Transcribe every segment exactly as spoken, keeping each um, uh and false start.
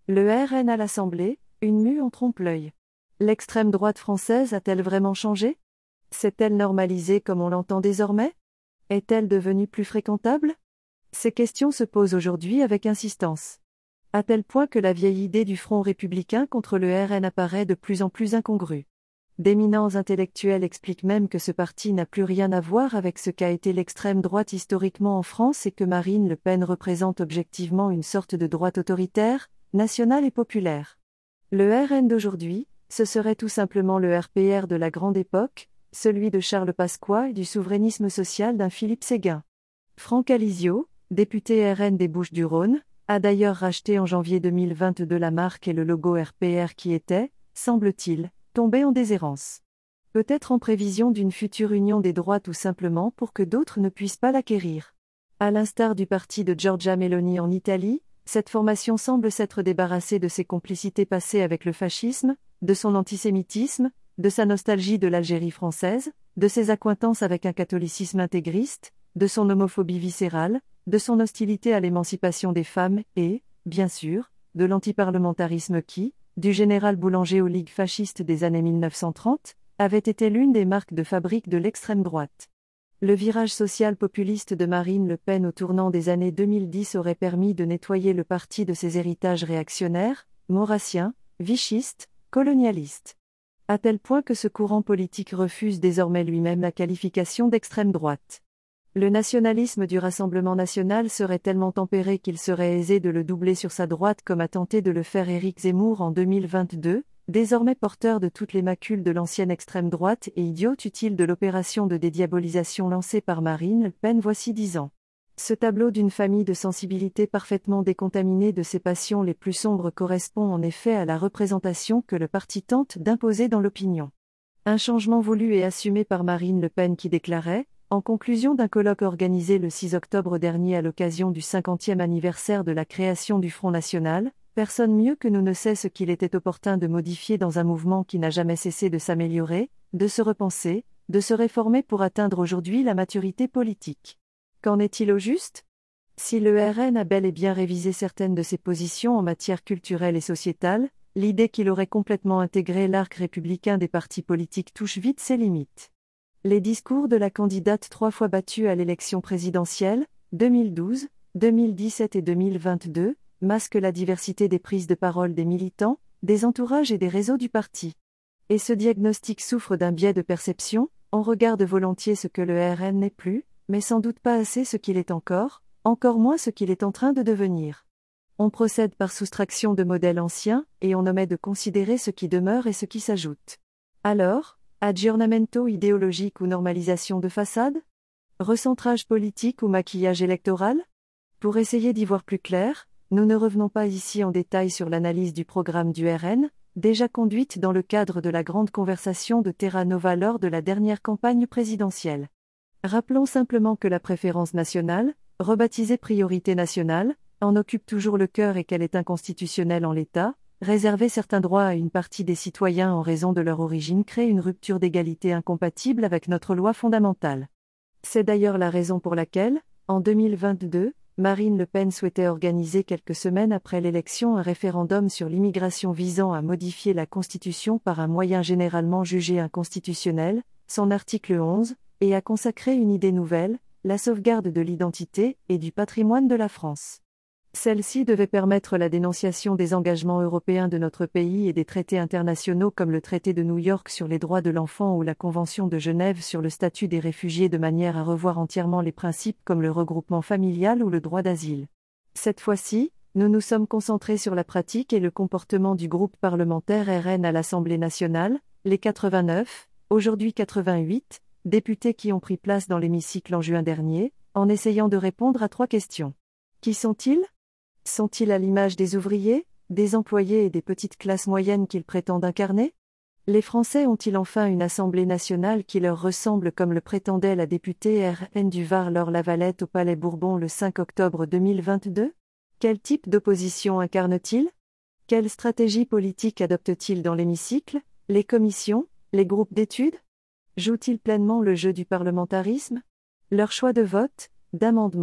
Le R N à l'Assemblée, une mue en trompe-l'œil. L'extrême droite française a-t-elle vraiment changé? S'est-elle normalisée comme on l'entend désormais? Est-elle devenue plus fréquentable? Ces questions se posent aujourd'hui avec insistance. À tel point que la vieille idée du Front républicain contre le R N apparaît de plus en plus incongrue. D'éminents intellectuels expliquent même que ce parti n'a plus rien à voir avec ce qu'a été l'extrême droite historiquement en France et que Marine Le Pen représente objectivement une sorte de droite autoritaire, nationale et populaire. Le R N d'aujourd'hui, ce serait tout simplement le R P R de la grande époque, celui de Charles Pasqua et du souverainisme social d'un Philippe Séguin. Franck Alizio, député R N des Bouches-du-Rhône, a d'ailleurs racheté en janvier deux mille vingt-deux la marque et le logo R P R qui était, semble-t-il, tombé en déshérence. Peut-être en prévision d'une future union des droites ou simplement pour que d'autres ne puissent pas l'acquérir. À l'instar du parti de Giorgia Meloni en Italie, cette formation semble s'être débarrassée de ses complicités passées avec le fascisme, de son antisémitisme, de sa nostalgie de l'Algérie française, de ses accointances avec un catholicisme intégriste, de son homophobie viscérale, de son hostilité à l'émancipation des femmes et, bien sûr, de l'antiparlementarisme qui, du général Boulanger aux ligues fascistes des années mille neuf cent trente, avait été l'une des marques de fabrique de l'extrême droite. Le virage social populiste de Marine Le Pen au tournant des années deux mille dix aurait permis de nettoyer le parti de ses héritages réactionnaires, maurassiens, vichistes, colonialistes. À tel point que ce courant politique refuse désormais lui-même la qualification d'extrême droite. Le nationalisme du Rassemblement national serait tellement tempéré qu'il serait aisé de le doubler sur sa droite comme a tenté de le faire Éric Zemmour en deux mille vingt-deux, désormais porteur de toutes les macules de l'ancienne extrême droite et idiot utile de l'opération de dédiabolisation lancée par Marine Le Pen voici dix ans. Ce tableau d'une famille de sensibilités parfaitement décontaminée de ses passions les plus sombres correspond en effet à la représentation que le parti tente d'imposer dans l'opinion. Un changement voulu et assumé par Marine Le Pen qui déclarait, en conclusion d'un colloque organisé le six octobre dernier à l'occasion du cinquantième anniversaire de la création du Front National, « Personne mieux que nous ne sait ce qu'il était opportun de modifier dans un mouvement qui n'a jamais cessé de s'améliorer, de se repenser, de se réformer pour atteindre aujourd'hui la maturité politique. » Qu'en est-il au juste? Si le R N a bel et bien révisé certaines de ses positions en matière culturelle et sociétale, l'idée qu'il aurait complètement intégré l'arc républicain des partis politiques touche vite ses limites. Les discours de la candidate trois fois battue à l'élection présidentielle, deux mille douze, deux mille dix-sept et deux mille vingt-deux, masquent la diversité des prises de parole des militants, des entourages et des réseaux du parti. Et ce diagnostic souffre d'un biais de perception, on regarde volontiers ce que le R N n'est plus, mais sans doute pas assez ce qu'il est encore, encore moins ce qu'il est en train de devenir. On procède par soustraction de modèles anciens, et on omet de considérer ce qui demeure et ce qui s'ajoute. Alors, aggiornamento idéologique ou normalisation de façade? Recentrage politique ou maquillage électoral? Pour essayer d'y voir plus clair, nous ne revenons pas ici en détail sur l'analyse du programme du R N, déjà conduite dans le cadre de la grande conversation de Terra Nova lors de la dernière campagne présidentielle. Rappelons simplement que la préférence nationale, rebaptisée priorité nationale, en occupe toujours le cœur et qu'elle est inconstitutionnelle en l'état. Réserver certains droits à une partie des citoyens en raison de leur origine crée une rupture d'égalité incompatible avec notre loi fondamentale. C'est d'ailleurs la raison pour laquelle, en deux mille vingt-deux, Marine Le Pen souhaitait organiser quelques semaines après l'élection un référendum sur l'immigration visant à modifier la Constitution par un moyen généralement jugé inconstitutionnel, son article onze, et à consacrer une idée nouvelle, la sauvegarde de l'identité et du patrimoine de la France. Celle-ci devait permettre la dénonciation des engagements européens de notre pays et des traités internationaux comme le traité de New York sur les droits de l'enfant ou la Convention de Genève sur le statut des réfugiés de manière à revoir entièrement les principes comme le regroupement familial ou le droit d'asile. Cette fois-ci, nous nous sommes concentrés sur la pratique et le comportement du groupe parlementaire R N à l'Assemblée nationale, les quatre-vingt-neuf, aujourd'hui quatre-vingt-huit, députés qui ont pris place dans l'hémicycle en juin dernier, en essayant de répondre à trois questions. Qui sont-ils ? Sont-ils à l'image des ouvriers, des employés et des petites classes moyennes qu'ils prétendent incarner? Les Français ont-ils enfin une Assemblée nationale qui leur ressemble comme le prétendait la députée R N du Var Laure Lavalette au Palais Bourbon le cinq octobre deux mille vingt-deux? Quel type d'opposition incarne-t-il? Quelle stratégie politique adopte-t-il dans l'hémicycle, les commissions, les groupes d'études? Joue-t-il pleinement le jeu du parlementarisme? Leur choix de vote, d'amendement,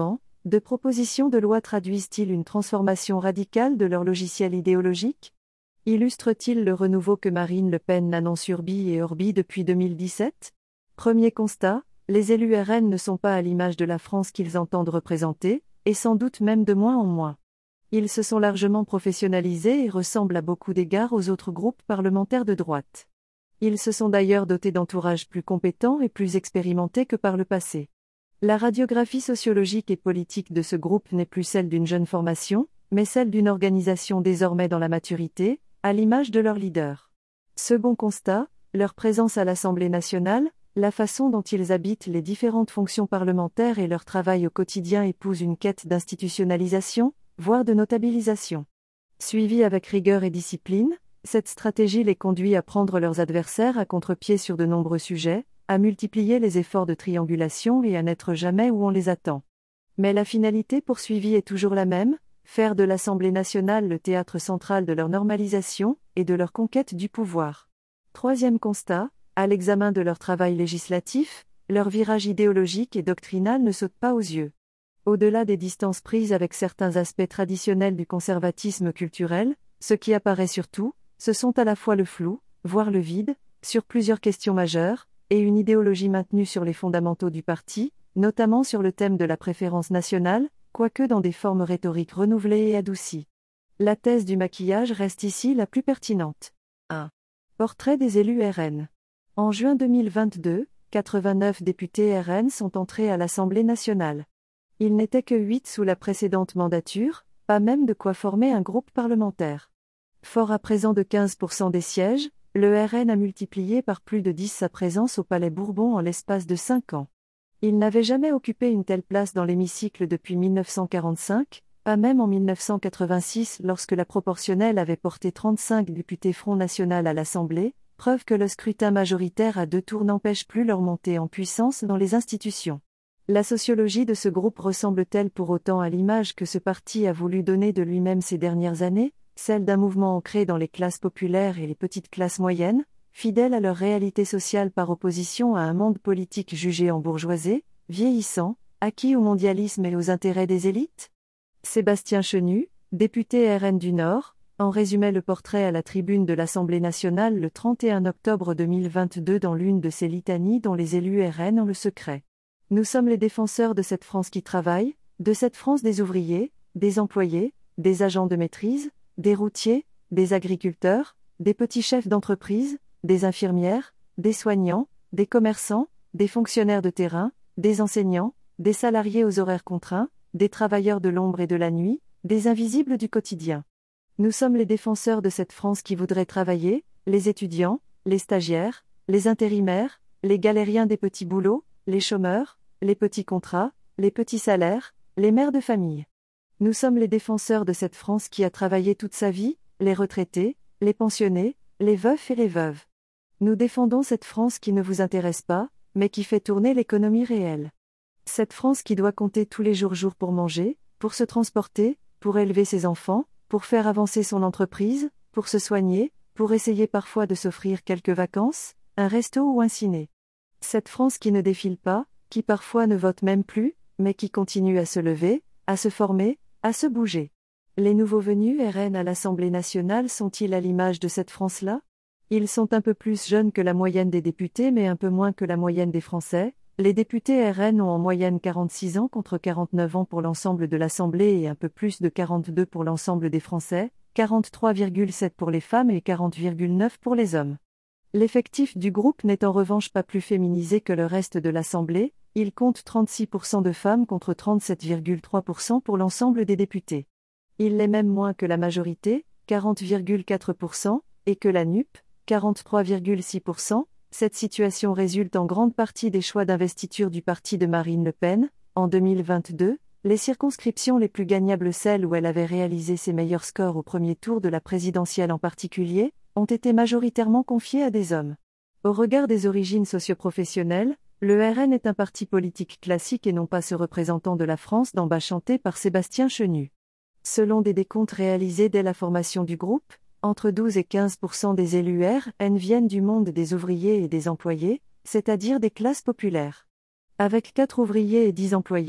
De propositions de loi traduisent-ils une transformation radicale de leur logiciel idéologique? Illustrent-ils le renouveau que Marine Le Pen n'annonce urbi et orbi depuis deux mille dix-sept? Premier constat, les élus R N ne sont pas à l'image de la France qu'ils entendent représenter, et sans doute même de moins en moins. Ils se sont largement professionnalisés et ressemblent à beaucoup d'égards aux autres groupes parlementaires de droite. Ils se sont d'ailleurs dotés d'entourages plus compétents et plus expérimentés que par le passé. La radiographie sociologique et politique de ce groupe n'est plus celle d'une jeune formation, mais celle d'une organisation désormais dans la maturité, à l'image de leur leader. Second constat, leur présence à l'Assemblée nationale, la façon dont ils habitent les différentes fonctions parlementaires et leur travail au quotidien épousent une quête d'institutionnalisation, voire de notabilisation. Suivie avec rigueur et discipline, cette stratégie les conduit à prendre leurs adversaires à contre-pied sur de nombreux sujets, à multiplier les efforts de triangulation et à n'être jamais où on les attend. Mais la finalité poursuivie est toujours la même, faire de l'Assemblée nationale le théâtre central de leur normalisation et de leur conquête du pouvoir. Troisième constat, à l'examen de leur travail législatif, leur virage idéologique et doctrinal ne saute pas aux yeux. Au-delà des distances prises avec certains aspects traditionnels du conservatisme culturel, ce qui apparaît surtout, ce sont à la fois le flou, voire le vide, sur plusieurs questions majeures, et une idéologie maintenue sur les fondamentaux du parti, notamment sur le thème de la préférence nationale, quoique dans des formes rhétoriques renouvelées et adoucies. La thèse du maquillage reste ici la plus pertinente. un. Portrait des élus R N. En juin deux mille vingt-deux, quatre-vingt-neuf députés R N sont entrés à l'Assemblée nationale. Ils n'étaient que huit sous la précédente mandature, pas même de quoi former un groupe parlementaire. Fort à présent de quinze pour cent des sièges, le R N a multiplié par plus de dix sa présence au Palais Bourbon en l'espace de cinq ans. Il n'avait jamais occupé une telle place dans l'hémicycle depuis mille neuf cent quarante-cinq, pas même en mille neuf cent quatre-vingt-six lorsque la proportionnelle avait porté trente-cinq députés Front National à l'Assemblée, preuve que le scrutin majoritaire à deux tours n'empêche plus leur montée en puissance dans les institutions. La sociologie de ce groupe ressemble-t-elle pour autant à l'image que ce parti a voulu donner de lui-même ces dernières années, celle d'un mouvement ancré dans les classes populaires et les petites classes moyennes, fidèles à leur réalité sociale par opposition à un monde politique jugé embourgeoisé, vieillissant, acquis au mondialisme et aux intérêts des élites? Sébastien Chenu, député R N du Nord, en résumait le portrait à la tribune de l'Assemblée nationale le trente et un octobre deux mille vingt-deux dans l'une de ces litanies dont les élus R N ont le secret. Nous sommes les défenseurs de cette France qui travaille, de cette France des ouvriers, des employés, des agents de maîtrise, des routiers, des agriculteurs, des petits chefs d'entreprise, des infirmières, des soignants, des commerçants, des fonctionnaires de terrain, des enseignants, des salariés aux horaires contraints, des travailleurs de l'ombre et de la nuit, des invisibles du quotidien. Nous sommes les défenseurs de cette France qui voudrait travailler, les étudiants, les stagiaires, les intérimaires, les galériens des petits boulots, les chômeurs, les petits contrats, les petits salaires, les mères de famille. Nous sommes les défenseurs de cette France qui a travaillé toute sa vie, les retraités, les pensionnés, les veufs et les veuves. Nous défendons cette France qui ne vous intéresse pas, mais qui fait tourner l'économie réelle. Cette France qui doit compter tous les jours jours pour manger, pour se transporter, pour élever ses enfants, pour faire avancer son entreprise, pour se soigner, pour essayer parfois de s'offrir quelques vacances, un resto ou un ciné. Cette France qui ne défile pas, qui parfois ne vote même plus, mais qui continue à se lever, à se former, à se bouger. Les nouveaux venus R N à l'Assemblée nationale sont-ils à l'image de cette France-là? Ils sont un peu plus jeunes que la moyenne des députés mais un peu moins que la moyenne des Français. Les députés R N ont en moyenne quarante-six ans contre quarante-neuf ans pour l'ensemble de l'Assemblée et un peu plus de quarante-deux pour l'ensemble des Français, quarante-trois virgule sept pour les femmes et quarante virgule neuf pour les hommes. L'effectif du groupe n'est en revanche pas plus féminisé que le reste de l'Assemblée, il compte trente-six pour cent de femmes contre trente-sept virgule trois pour cent pour l'ensemble des députés. Il l'est même moins que la majorité, quarante virgule quatre pour cent, et que la N U P, quarante-trois virgule six pour cent. Cette situation résulte en grande partie des choix d'investiture du parti de Marine Le Pen. En deux mille vingt-deux, les circonscriptions les plus gagnables, celles où elle avait réalisé ses meilleurs scores au premier tour de la présidentielle en particulier, ont été majoritairement confiées à des hommes. Au regard des origines socio-professionnelles, le R N est un parti politique classique et non pas ce représentant de la France d'en bas chanté par Sébastien Chenu. Selon des décomptes réalisés dès la formation du groupe, entre douze et quinze pour cent des élus R N viennent du monde des ouvriers et des employés, c'est-à-dire des classes populaires. Avec quatre ouvriers et dix employés,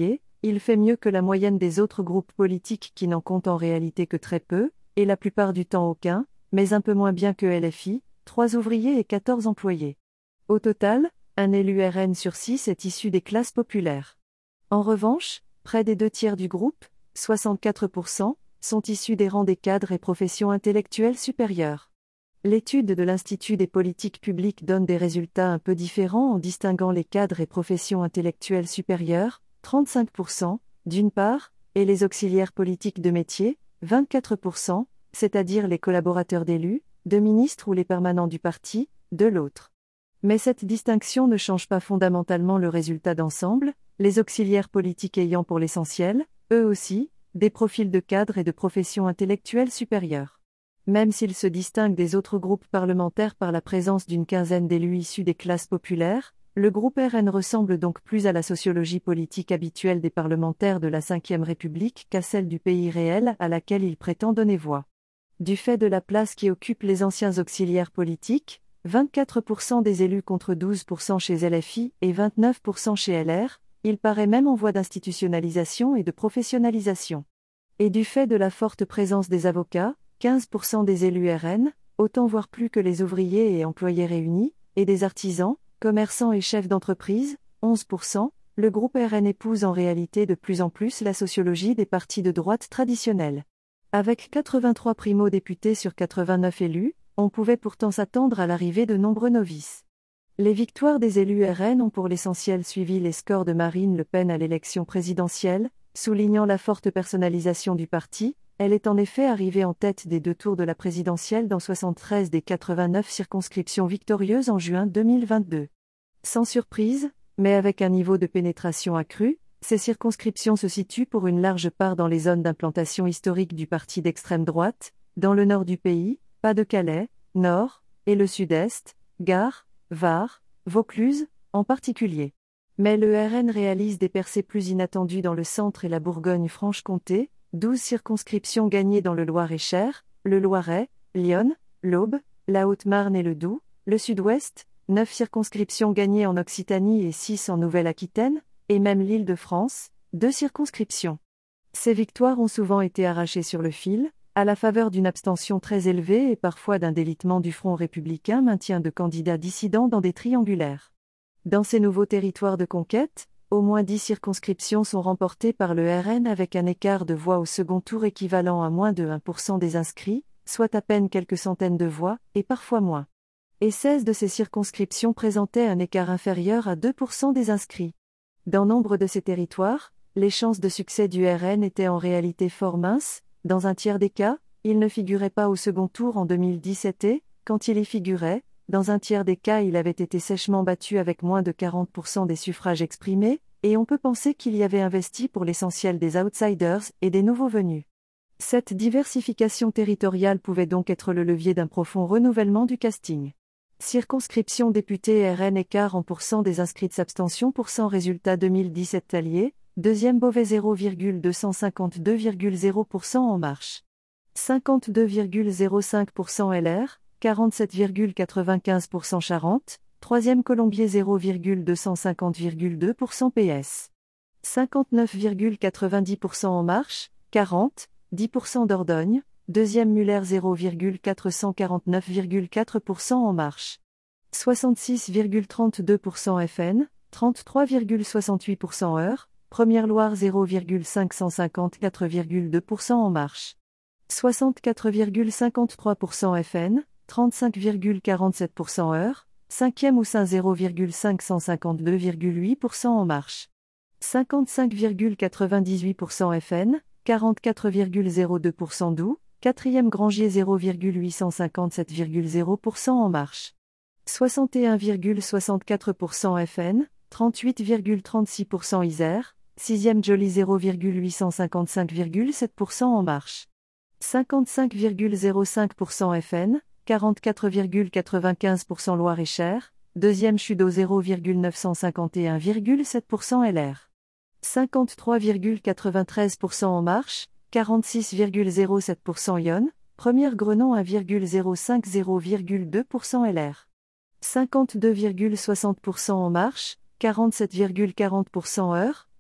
Il fait mieux que la moyenne des autres groupes politiques qui n'en comptent en réalité que très peu, et la plupart du temps aucun, mais un peu moins bien que L F I, trois ouvriers et quatorze employés. Au total, un élu R N sur six est issu des classes populaires. En revanche, près des deux tiers du groupe, soixante-quatre pour cent, sont issus des rangs des cadres et professions intellectuelles supérieures. L'étude de l'Institut des politiques publiques donne des résultats un peu différents en distinguant les cadres et professions intellectuelles supérieures, trente-cinq pour cent, d'une part, et les auxiliaires politiques de métier, vingt-quatre pour cent, c'est-à-dire les collaborateurs d'élus, de ministres ou les permanents du parti, de l'autre. Mais cette distinction ne change pas fondamentalement le résultat d'ensemble, les auxiliaires politiques ayant pour l'essentiel, eux aussi, des profils de cadres et de professions intellectuelles supérieures. Même s'ils se distinguent des autres groupes parlementaires par la présence d'une quinzaine d'élus issus des classes populaires, le groupe R N ressemble donc plus à la sociologie politique habituelle des parlementaires de la cinquième République qu'à celle du pays réel à laquelle il prétend donner voix. Du fait de la place qui occupent les anciens auxiliaires politiques, vingt-quatre pour cent des élus contre douze pour cent chez L F I et vingt-neuf pour cent chez L R, il paraît même en voie d'institutionnalisation et de professionnalisation. Et du fait de la forte présence des avocats, quinze pour cent des élus R N, autant voire plus que les ouvriers et employés réunis, et des artisans, commerçants et chefs d'entreprise, onze pour cent, le groupe R N épouse en réalité de plus en plus la sociologie des partis de droite traditionnels. Avec quatre-vingt-trois primo-députés sur quatre-vingt-neuf élus, on pouvait pourtant s'attendre à l'arrivée de nombreux novices. Les victoires des élus R N ont pour l'essentiel suivi les scores de Marine Le Pen à l'élection présidentielle, soulignant la forte personnalisation du parti. Elle est en effet arrivée en tête des deux tours de la présidentielle dans soixante-treize des quatre-vingt-neuf circonscriptions victorieuses en juin deux mille vingt-deux. Sans surprise, mais avec un niveau de pénétration accru, ces circonscriptions se situent pour une large part dans les zones d'implantation historique du parti d'extrême droite, dans le nord du pays, Pas-de-Calais, Nord, et le sud-est, Gard, Var, Vaucluse, en particulier. Mais le R N réalise des percées plus inattendues dans le centre et la Bourgogne-Franche-Comté, douze circonscriptions gagnées dans le Loir-et-Cher, le Loiret, l'Yonne, l'Aube, la Haute-Marne et le Doubs, le Sud-Ouest, neuf circonscriptions gagnées en Occitanie et six en Nouvelle-Aquitaine, et même l'Île-de-France, deux circonscriptions. Ces victoires ont souvent été arrachées sur le fil, à la faveur d'une abstention très élevée et parfois d'un délitement du Front républicain maintien de candidats dissidents dans des triangulaires. Dans ces nouveaux territoires de conquête, au moins dix circonscriptions sont remportées par le R N avec un écart de voix au second tour équivalent à moins de un pour cent des inscrits, soit à peine quelques centaines de voix, et parfois moins. Et seize de ces circonscriptions présentaient un écart inférieur à deux pour cent des inscrits. Dans nombre de ces territoires, les chances de succès du R N étaient en réalité fort minces. Dans un tiers des cas, il ne figurait pas au second tour en deux mille dix-sept et, quand il y figurait, dans un tiers des cas il avait été sèchement battu avec moins de quarante pour cent des suffrages exprimés, et on peut penser qu'il y avait investi pour l'essentiel des outsiders et des nouveaux venus. Cette diversification territoriale pouvait donc être le levier d'un profond renouvellement du casting. Circonscription député R N écart en pourcent des inscrits abstention pour cent résultat deux mille dix-sept Allier, deuxième Beauvais zéro virgule deux cent cinquante-deux virgule zéro pour cent En Marche. cinquante-deux virgule zéro cinq pour cent L R, quarante-sept virgule quatre-vingt-quinze pour cent Charente, troisième Colombier zéro virgule deux cent cinquante virgule deux pour cent P S. cinquante-neuf virgule quatre-vingt-dix pour cent En Marche, quarante, dix pour cent Dordogne, deuxième Muller zéro virgule quatre cent quarante-neuf virgule quatre pour cent En Marche. soixante-six virgule trente-deux pour cent F N, trente-trois virgule soixante-huit pour cent Eure, Première Loire zéro virgule cinq cent cinquante-quatre virgule deux pour cent En Marche. soixante-quatre virgule cinquante-trois pour cent F N, trente-cinq virgule quarante-sept pour cent Eure, cinquième Oussin zéro virgule cinq cent cinquante-deux virgule huit pour cent En Marche. cinquante-cinq virgule quatre-vingt-dix-huit pour cent F N, quarante-quatre virgule zéro deux pour cent Doubs, quatrième Grangier zéro virgule huit cent cinquante-sept virgule zéro pour cent En Marche. soixante et un virgule soixante-quatre pour cent F N, trente-huit virgule trente-six pour cent Isère, sixième Joly zéro virgule huit cent cinquante-cinq virgule sept pour cent En Marche. cinquante-cinq virgule zéro cinq pour cent F N, quarante-quatre virgule quatre-vingt-quinze pour cent Loir-et-Cher, deuxième Chudo zéro virgule neuf cent cinquante et un virgule sept pour cent L R. cinquante-trois virgule quatre-vingt-treize pour cent En Marche, quarante-six virgule zéro sept pour cent Yonne, première Grenon un virgule zéro cinq zéro virgule deux pour cent L R. cinquante-deux virgule soixante pour cent En Marche, quarante-sept virgule quarante pour cent Eure,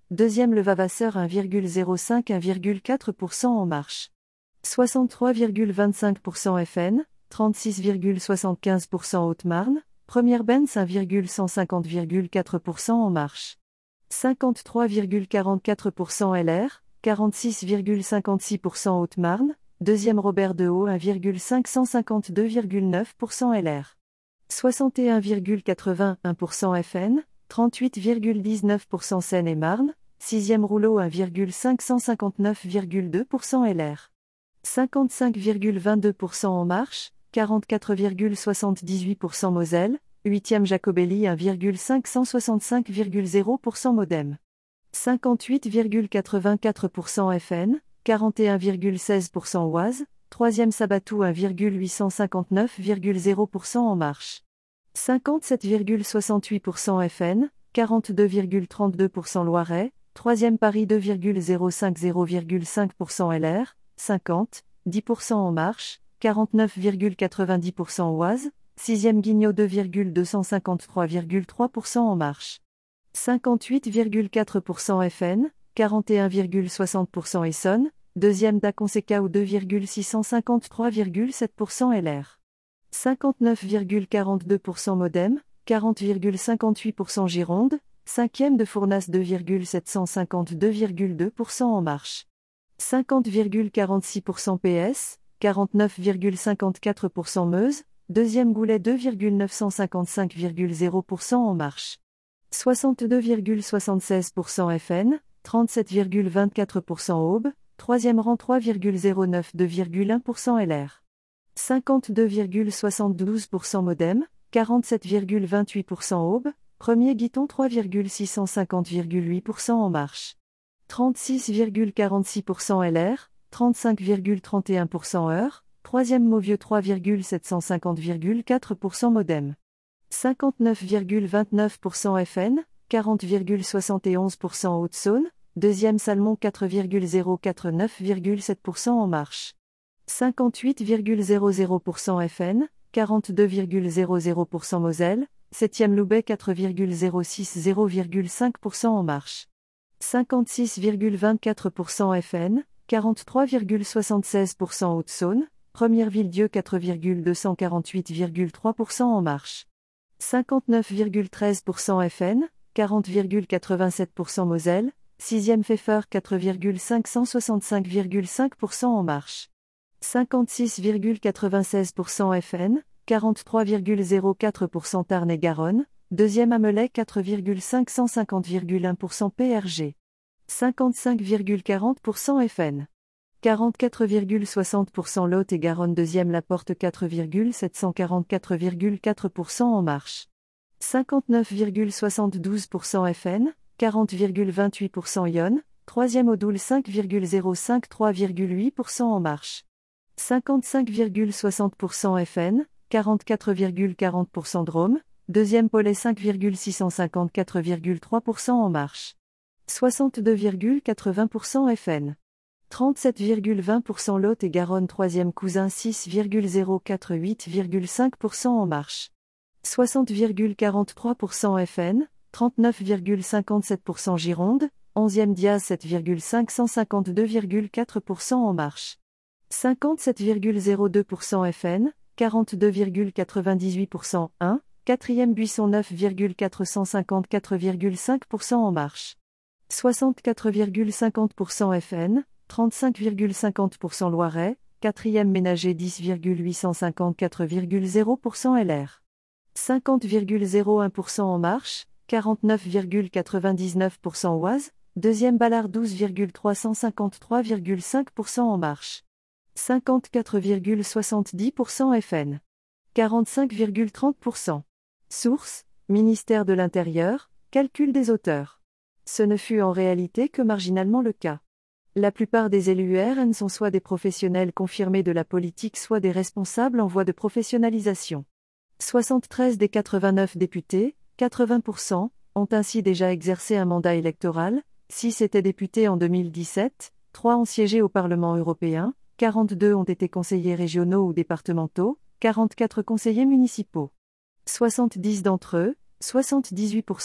deuxième Levavasseur un virgule zéro cinq à un virgule quatre pour cent En Marche. soixante-trois virgule vingt-cinq pour cent F N, trente-six virgule soixante-quinze pour cent Haute-Marne, première Benz un virgule cent cinquante virgule quatre pour cent En Marche. cinquante-trois virgule quarante-quatre pour cent L R, quarante-six virgule cinquante-six pour cent Haute-Marne, deuxième Robert Dehaut un virgule cinq cent cinquante-deux virgule neuf pour cent L R. soixante et un virgule quatre-vingt-un pour cent F N, trente-huit virgule dix-neuf pour cent Seine-et-Marne, sixième Rouleau un virgule cinq cent cinquante-neuf virgule deux pour cent L R. cinquante-cinq virgule vingt-deux pour cent En Marche, quarante-quatre virgule soixante-dix-huit pour cent Moselle, huitième Jacobelli un virgule cinq cent soixante-cinq virgule zéro pour cent Modem. cinquante-huit virgule quatre-vingt-quatre pour cent F N, quarante et un virgule seize pour cent Oise, troisième Sabatou un virgule huit cent cinquante-neuf virgule zéro pour cent En Marche. cinquante-sept virgule soixante-huit pour cent F N, quarante-deux virgule trente-deux pour cent Loiret, troisième Paris deux virgule zéro cinq zéro virgule cinq pour cent L R, cinquante, dix pour cent En Marche, quarante-neuf virgule quatre-vingt-dix pour cent Oise, sixième Guignot deux virgule deux cent cinquante-trois virgule trois pour cent En Marche. cinquante-huit virgule quatre pour cent F N, quarante et un virgule soixante pour cent Essonne, deuxième Daconseca deux virgule six cent cinquante-trois virgule sept pour cent L R. cinquante-neuf virgule quarante-deux pour cent Modem, quarante virgule cinquante-huit pour cent Gironde, cinquième de Fournas deux virgule sept cent cinquante-deux virgule deux pour cent En Marche. cinquante virgule quarante-six pour cent P S, quarante-neuf virgule cinquante-quatre pour cent Meuse, deuxième Goulet deux virgule neuf cent cinquante-cinq virgule zéro pour cent En Marche. soixante-deux virgule soixante-seize pour cent F N, trente-sept virgule vingt-quatre pour cent Aube, troisième rang trois virgule zéro neuf deux virgule un pour cent L R. cinquante-deux virgule soixante-douze pour cent Modem, quarante-sept virgule vingt-huit pour cent Aube, premier Guiton trois virgule six cent cinquante virgule huit pour cent En Marche. trente-six virgule quarante-six pour cent L R, trente-cinq virgule trente et un pour cent Heure, troisième Mauvieux trois virgule sept cent cinquante virgule quatre pour cent Modem. cinquante-neuf virgule vingt-neuf pour cent F N, quarante virgule soixante et onze pour cent Haute-Saône, deuxième Salmon quatre virgule zéro quatre-neuf virgule sept pour cent En Marche. cinquante-huit virgule zéro zéro pour cent F N, quarante-deux virgule zéro zéro pour cent Moselle, septième Loubet quatre virgule zéro six zéro virgule cinq pour cent En Marche. cinquante-six virgule vingt-quatre pour cent F N, quarante-trois virgule soixante-seize pour cent Haute-Saône, première Villedieu quatre virgule deux cent quarante-huit virgule trois pour cent En Marche. cinquante-neuf virgule treize pour cent F N, quarante virgule quatre-vingt-sept pour cent Moselle, sixième Pfeffer quatre virgule cinq cent soixante-cinq virgule cinq pour cent En Marche. cinquante-six virgule quatre-vingt-seize pour cent F N, quarante-trois virgule zéro quatre pour cent Tarn-et-Garonne, deuxième Amelais quatre virgule cinq cent cinquante virgule un pour cent P R G. cinquante-cinq virgule quarante pour cent F N. quarante-quatre virgule soixante pour cent Lot-et-Garonne deuxième Laporte quatre virgule sept cent quarante-quatre virgule quatre pour cent En Marche. cinquante-neuf virgule soixante-douze pour cent F N, quarante virgule vingt-huit pour cent Yonne, troisième Odoul cinq virgule zéro cinquante-trois virgule huit pour cent En Marche. cinquante-cinq virgule soixante pour cent F N, quarante-quatre virgule quarante pour cent Drôme, deuxième Paulet cinq virgule six cent cinquante-quatre virgule trois pour cent En Marche. soixante-deux virgule quatre-vingts pour cent F N. trente-sept virgule vingt pour cent Lot-et-Garonne troisième Cousin six virgule zéro quatre-huit virgule cinq pour cent En Marche. soixante virgule quarante-trois pour cent F N, trente-neuf virgule cinquante-sept pour cent Gironde, onzième Diaz sept virgule cinq cent cinquante-deux virgule quatre pour cent En Marche. cinquante-sept virgule zéro deux pour cent F N, quarante-deux virgule quatre-vingt-dix-huit pour cent un, quatrième Buisson neuf virgule quatre cent cinquante-quatre virgule cinq pour cent En Marche. soixante-quatre virgule cinquante pour cent F N, trente-cinq virgule cinquante pour cent Loiret, quatrième Ménager dix virgule huit cent cinquante-quatre virgule zéro pour cent L R. cinquante virgule zéro un pour cent En Marche, quarante-neuf virgule quatre-vingt-dix-neuf pour cent Oise, deuxième Ballard douze virgule trois cent cinquante-trois virgule cinq pour cent En Marche. cinquante-quatre virgule soixante-dix pour cent F N. quarante-cinq virgule trente pour cent. Source, Ministère de l'Intérieur, calcul des auteurs. Ce ne fut en réalité que marginalement le cas. La plupart des élus R N sont soit des professionnels confirmés de la politique soit des responsables en voie de professionnalisation. soixante-treize des quatre-vingt-neuf députés, quatre-vingts pour cent, ont ainsi déjà exercé un mandat électoral, six étaient députés en deux mille dix-sept, trois ont siégé au Parlement européen, quarante-deux ont été conseillers régionaux ou départementaux, quarante-quatre conseillers municipaux. soixante-dix d'entre eux, soixante-dix-huit pour cent,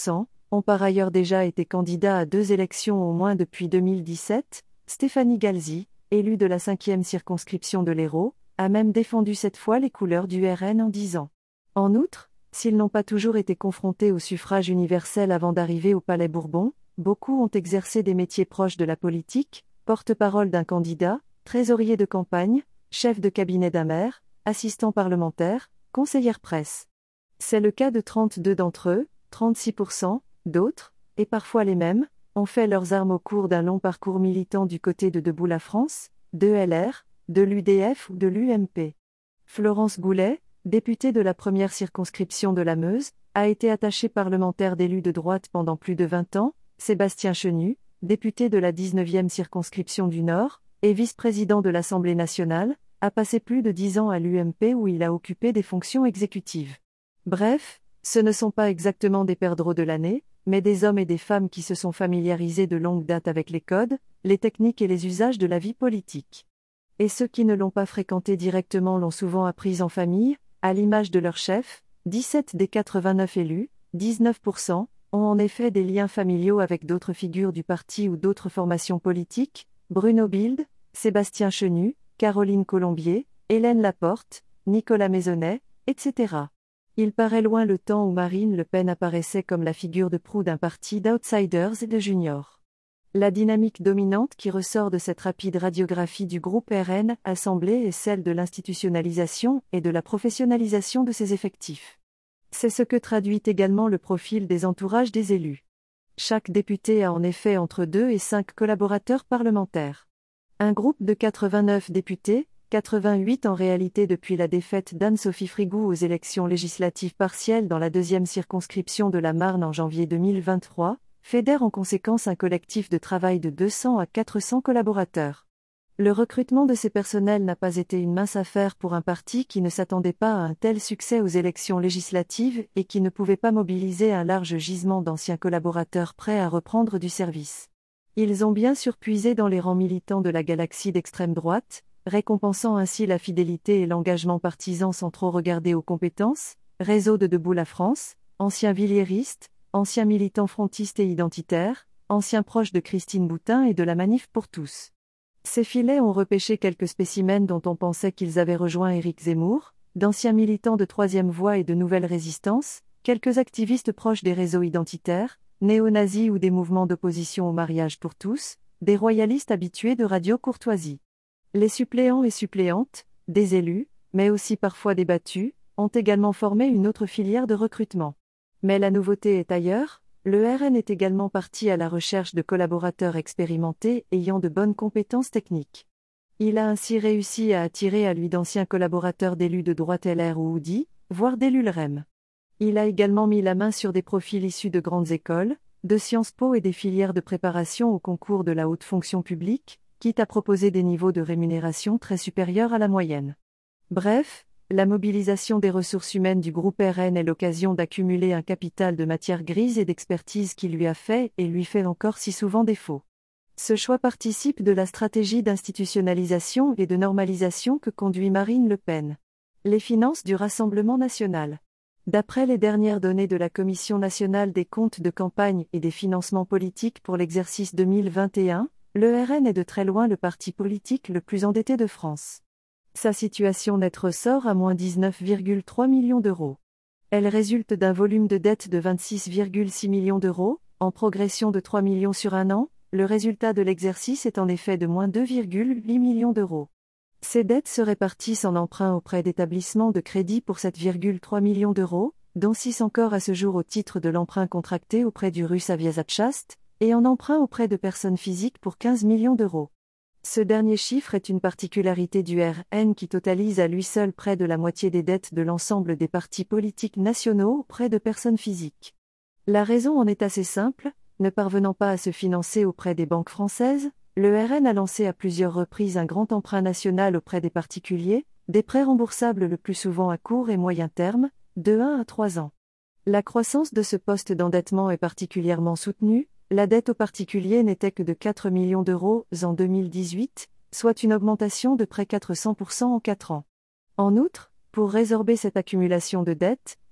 ont par ailleurs déjà été candidats à deux élections au moins depuis deux mille dix-sept, Stéphanie Galzi, élue de la cinquième circonscription de l'Hérault, a même défendu cette fois les couleurs du R N en disant. En outre, s'ils n'ont pas toujours été confrontés au suffrage universel avant d'arriver au Palais Bourbon, beaucoup ont exercé des métiers proches de la politique, porte-parole d'un candidat, trésorier de campagne, chef de cabinet d'un maire, assistant parlementaire, conseillère presse. C'est le cas de trente-deux d'entre eux, trente-six pour cent, d'autres, et parfois les mêmes, ont fait leurs armes au cours d'un long parcours militant du côté de Debout la France, de L R, de l'U D F ou de l'U M P. Florence Goulet, députée de la première circonscription de la Meuse, a été attachée parlementaire d'élus de droite pendant plus de vingt ans, Sébastien Chenu, député de la dix-neuvième circonscription du Nord, et vice-président de l'Assemblée nationale, a passé plus de dix ans à l'U M P où il a occupé des fonctions exécutives. Bref, ce ne sont pas exactement des perdreaux de l'année, mais des hommes et des femmes qui se sont familiarisés de longue date avec les codes, les techniques et les usages de la vie politique. Et ceux qui ne l'ont pas fréquenté directement l'ont souvent appris en famille, à l'image de leur chef, dix-sept des quatre-vingt-neuf élus, dix-neuf pour cent, ont en effet des liens familiaux avec d'autres figures du parti ou d'autres formations politiques, Bruno Bilde, Sébastien Chenu, Caroline Colombier, Hélène Laporte, Nicolas Maisonnet, et cetera. Il paraît loin le temps où Marine Le Pen apparaissait comme la figure de proue d'un parti d'outsiders et de juniors. La dynamique dominante qui ressort de cette rapide radiographie du groupe R N Assemblée est celle de l'institutionnalisation et de la professionnalisation de ses effectifs. C'est ce que traduit également le profil des entourages des élus. Chaque député a en effet entre deux et cinq collaborateurs parlementaires. Un groupe de quatre-vingt-neuf députés, quatre-vingt-huit en réalité depuis la défaite d'Anne-Sophie Frigou aux élections législatives partielles dans la deuxième circonscription de la Marne en janvier deux mille vingt-trois, fédère en conséquence un collectif de travail de deux cents à quatre cents collaborateurs. Le recrutement de ces personnels n'a pas été une mince affaire pour un parti qui ne s'attendait pas à un tel succès aux élections législatives et qui ne pouvait pas mobiliser un large gisement d'anciens collaborateurs prêts à reprendre du service. Ils ont bien surpuisé dans les rangs militants de la galaxie d'extrême droite, récompensant ainsi la fidélité et l'engagement partisan sans trop regarder aux compétences, réseau de Debout la France, anciens villiéristes, anciens militants frontistes et identitaires, anciens proches de Christine Boutin et de la Manif pour tous. Ces filets ont repêché quelques spécimens dont on pensait qu'ils avaient rejoint Éric Zemmour, d'anciens militants de Troisième Voie et de Nouvelle Résistance, quelques activistes proches des réseaux identitaires, néo-nazis ou des mouvements d'opposition au mariage pour tous, des royalistes habitués de Radio Courtoisie. Les suppléants et suppléantes, des élus, mais aussi parfois des battus, ont également formé une autre filière de recrutement. Mais la nouveauté est ailleurs, le R N est également parti à la recherche de collaborateurs expérimentés ayant de bonnes compétences techniques. Il a ainsi réussi à attirer à lui d'anciens collaborateurs d'élus de droite L R ou U D I, voire d'élus L R E M. Il a également mis la main sur des profils issus de grandes écoles, de Sciences Po et des filières de préparation au concours de la haute fonction publique, quitte à proposer des niveaux de rémunération très supérieurs à la moyenne. Bref, la mobilisation des ressources humaines du groupe R N est l'occasion d'accumuler un capital de matière grise et d'expertise qui lui a fait et lui fait encore si souvent défaut. Ce choix participe de la stratégie d'institutionnalisation et de normalisation que conduit Marine Le Pen. Les finances du Rassemblement national. D'après les dernières données de la Commission nationale des comptes de campagne et des financements politiques pour l'exercice deux mille vingt et un, le R N est de très loin le parti politique le plus endetté de France. Sa situation nette ressort à moins dix-neuf virgule trois millions d'euros. Elle résulte d'un volume de dette de vingt-six virgule six millions d'euros, en progression de trois millions sur un an. Le résultat de l'exercice est en effet de moins deux virgule huit millions d'euros. Ces dettes se répartissent en emprunts auprès d'établissements de crédit pour sept virgule trois millions d'euros, dont six encore à ce jour au titre de l'emprunt contracté auprès du russe Aviasat, et en emprunt auprès de personnes physiques pour quinze millions d'euros. Ce dernier chiffre est une particularité du R N qui totalise à lui seul près de la moitié des dettes de l'ensemble des partis politiques nationaux auprès de personnes physiques. La raison en est assez simple, ne parvenant pas à se financer auprès des banques françaises, le R N a lancé à plusieurs reprises un grand emprunt national auprès des particuliers, des prêts remboursables le plus souvent à court et moyen terme, de un à trois ans. La croissance de ce poste d'endettement est particulièrement soutenue. La dette aux particuliers n'était que de quatre millions d'euros en deux mille dix-huit, soit une augmentation de près quatre cents pour cent en quatre ans. En outre, pour résorber cette accumulation de dettes,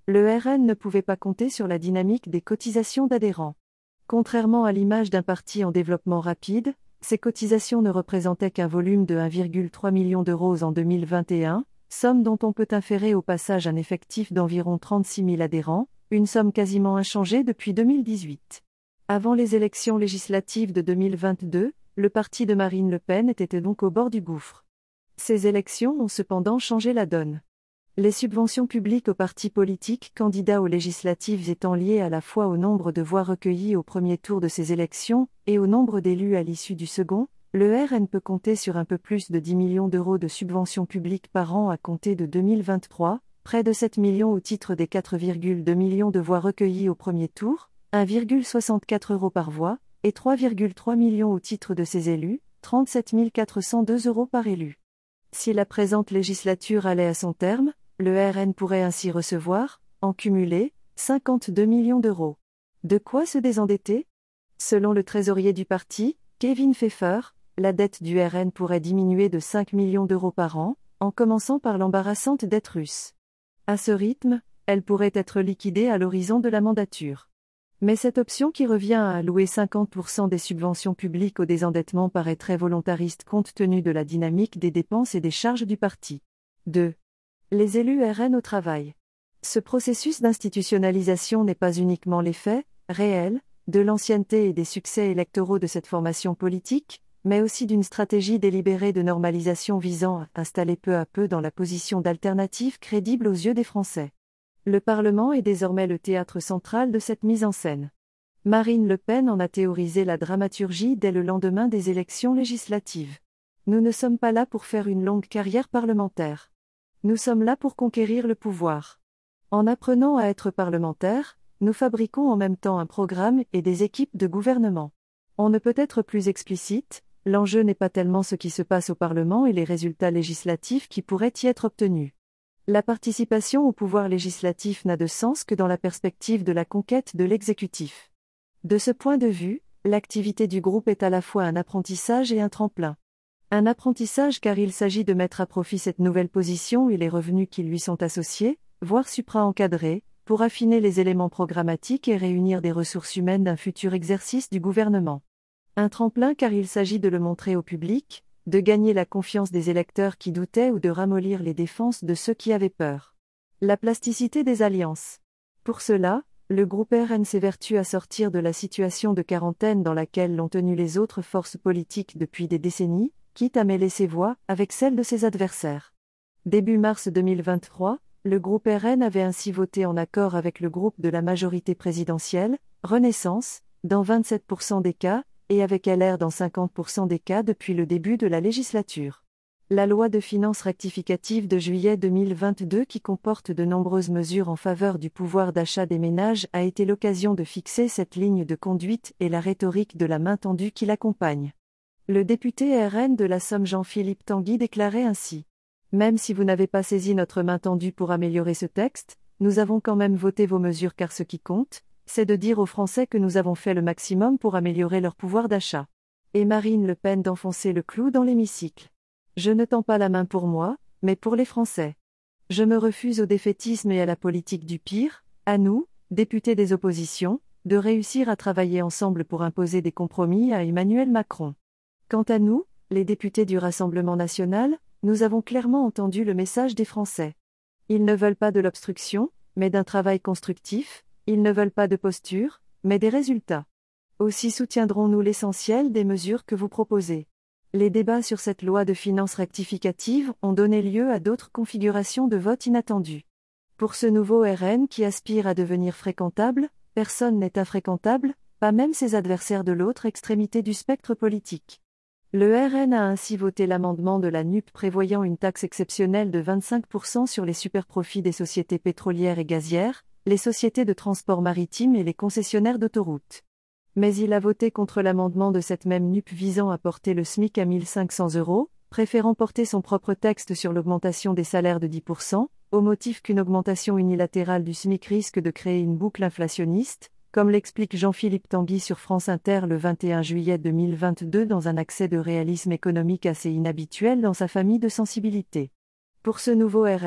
le R N ne pouvait pas compter sur la dynamique des cotisations d'adhérents. Contrairement à l'image d'un parti en développement rapide, ces cotisations ne représentaient qu'un volume de un virgule trois million d'euros en deux mille vingt et un, somme dont on peut inférer au passage un effectif d'environ trente-six mille adhérents, une somme quasiment inchangée depuis deux mille dix-huit. Avant les élections législatives de deux mille vingt-deux, le parti de Marine Le Pen était donc au bord du gouffre. Ces élections ont cependant changé la donne. Les subventions publiques aux partis politiques candidats aux législatives étant liées à la fois au nombre de voix recueillies au premier tour de ces élections et au nombre d'élus à l'issue du second, le R N peut compter sur un peu plus de dix millions d'euros de subventions publiques par an à compter de deux mille vingt-trois, près de sept millions au titre des quatre virgule deux millions de voix recueillies au premier tour, un virgule soixante-quatre euros par voix, et trois virgule trois millions au titre de ses élus, trente-sept mille quatre cent deux euros par élu. Si la présente législature allait à son terme, le R N pourrait ainsi recevoir, en cumulé, cinquante-deux millions d'euros. De quoi se désendetter ? Selon le trésorier du parti, Kevin Pfeffer, la dette du R N pourrait diminuer de cinq millions d'euros par an, en commençant par l'embarrassante dette russe. À ce rythme, elle pourrait être liquidée à l'horizon de la mandature. Mais cette option qui revient à allouer cinquante pour cent des subventions publiques au désendettement paraît très volontariste compte tenu de la dynamique des dépenses et des charges du parti. deux. Les élus R N au travail. Ce processus d'institutionnalisation n'est pas uniquement l'effet, réel, de l'ancienneté et des succès électoraux de cette formation politique, mais aussi d'une stratégie délibérée de normalisation visant à installer peu à peu dans la position d'alternative crédible aux yeux des Français. Le Parlement est désormais le théâtre central de cette mise en scène. Marine Le Pen en a théorisé la dramaturgie dès le lendemain des élections législatives. Nous ne sommes pas là pour faire une longue carrière parlementaire. Nous sommes là pour conquérir le pouvoir. En apprenant à être parlementaire, nous fabriquons en même temps un programme et des équipes de gouvernement. On ne peut être plus explicite, l'enjeu n'est pas tellement ce qui se passe au Parlement et les résultats législatifs qui pourraient y être obtenus. La participation au pouvoir législatif n'a de sens que dans la perspective de la conquête de l'exécutif. De ce point de vue, l'activité du groupe est à la fois un apprentissage et un tremplin. Un apprentissage car il s'agit de mettre à profit cette nouvelle position et les revenus qui lui sont associés, voire supra-encadrés, pour affiner les éléments programmatiques et réunir des ressources humaines d'un futur exercice du gouvernement. Un tremplin car il s'agit de le montrer au public, de gagner la confiance des électeurs qui doutaient ou de ramollir les défenses de ceux qui avaient peur. La plasticité des alliances. Pour cela, le groupe R N s'évertue à sortir de la situation de quarantaine dans laquelle l'ont tenu les autres forces politiques depuis des décennies, quitte à mêler ses voix avec celles de ses adversaires. Début mars deux mille vingt-trois, le groupe R N avait ainsi voté en accord avec le groupe de la majorité présidentielle, Renaissance, dans vingt-sept pour cent des cas, et avec L R dans cinquante pour cent des cas depuis le début de la législature. La loi de finances rectificative de juillet deux mille vingt-deux qui comporte de nombreuses mesures en faveur du pouvoir d'achat des ménages a été l'occasion de fixer cette ligne de conduite et la rhétorique de la main tendue qui l'accompagne. Le député R N de la Somme Jean-Philippe Tanguy déclarait ainsi : « Même si vous n'avez pas saisi notre main tendue pour améliorer ce texte, nous avons quand même voté vos mesures car ce qui compte, c'est de dire aux Français que nous avons fait le maximum pour améliorer leur pouvoir d'achat. » Et Marine Le Pen d'enfoncer le clou dans l'hémicycle. « Je ne tends pas la main pour moi, mais pour les Français. Je me refuse au défaitisme et à la politique du pire, à nous, députés des oppositions, de réussir à travailler ensemble pour imposer des compromis à Emmanuel Macron. Quant à nous, les députés du Rassemblement national, nous avons clairement entendu le message des Français. Ils ne veulent pas de l'obstruction, mais d'un travail constructif, ils ne veulent pas de posture, mais des résultats. Aussi soutiendrons-nous l'essentiel des mesures que vous proposez. Les débats sur cette loi de finances rectificative ont donné lieu à d'autres configurations de vote inattendues. Pour ce nouveau R N qui aspire à devenir fréquentable, personne n'est infréquentable, pas même ses adversaires de l'autre extrémité du spectre politique. Le R N a ainsi voté l'amendement de la N U P prévoyant une taxe exceptionnelle de vingt-cinq pour cent sur les superprofits des sociétés pétrolières et gazières, les sociétés de transport maritime et les concessionnaires d'autoroutes. Mais il a voté contre l'amendement de cette même N U P visant à porter le SMIC à mille cinq cents euros, préférant porter son propre texte sur l'augmentation des salaires de dix pour cent, au motif qu'une augmentation unilatérale du SMIC risque de créer une boucle inflationniste, comme l'explique Jean-Philippe Tanguy sur France Inter le vingt et un juillet deux mille vingt-deux dans un accès de réalisme économique assez inhabituel dans sa famille de sensibilités. Pour ce nouveau R N,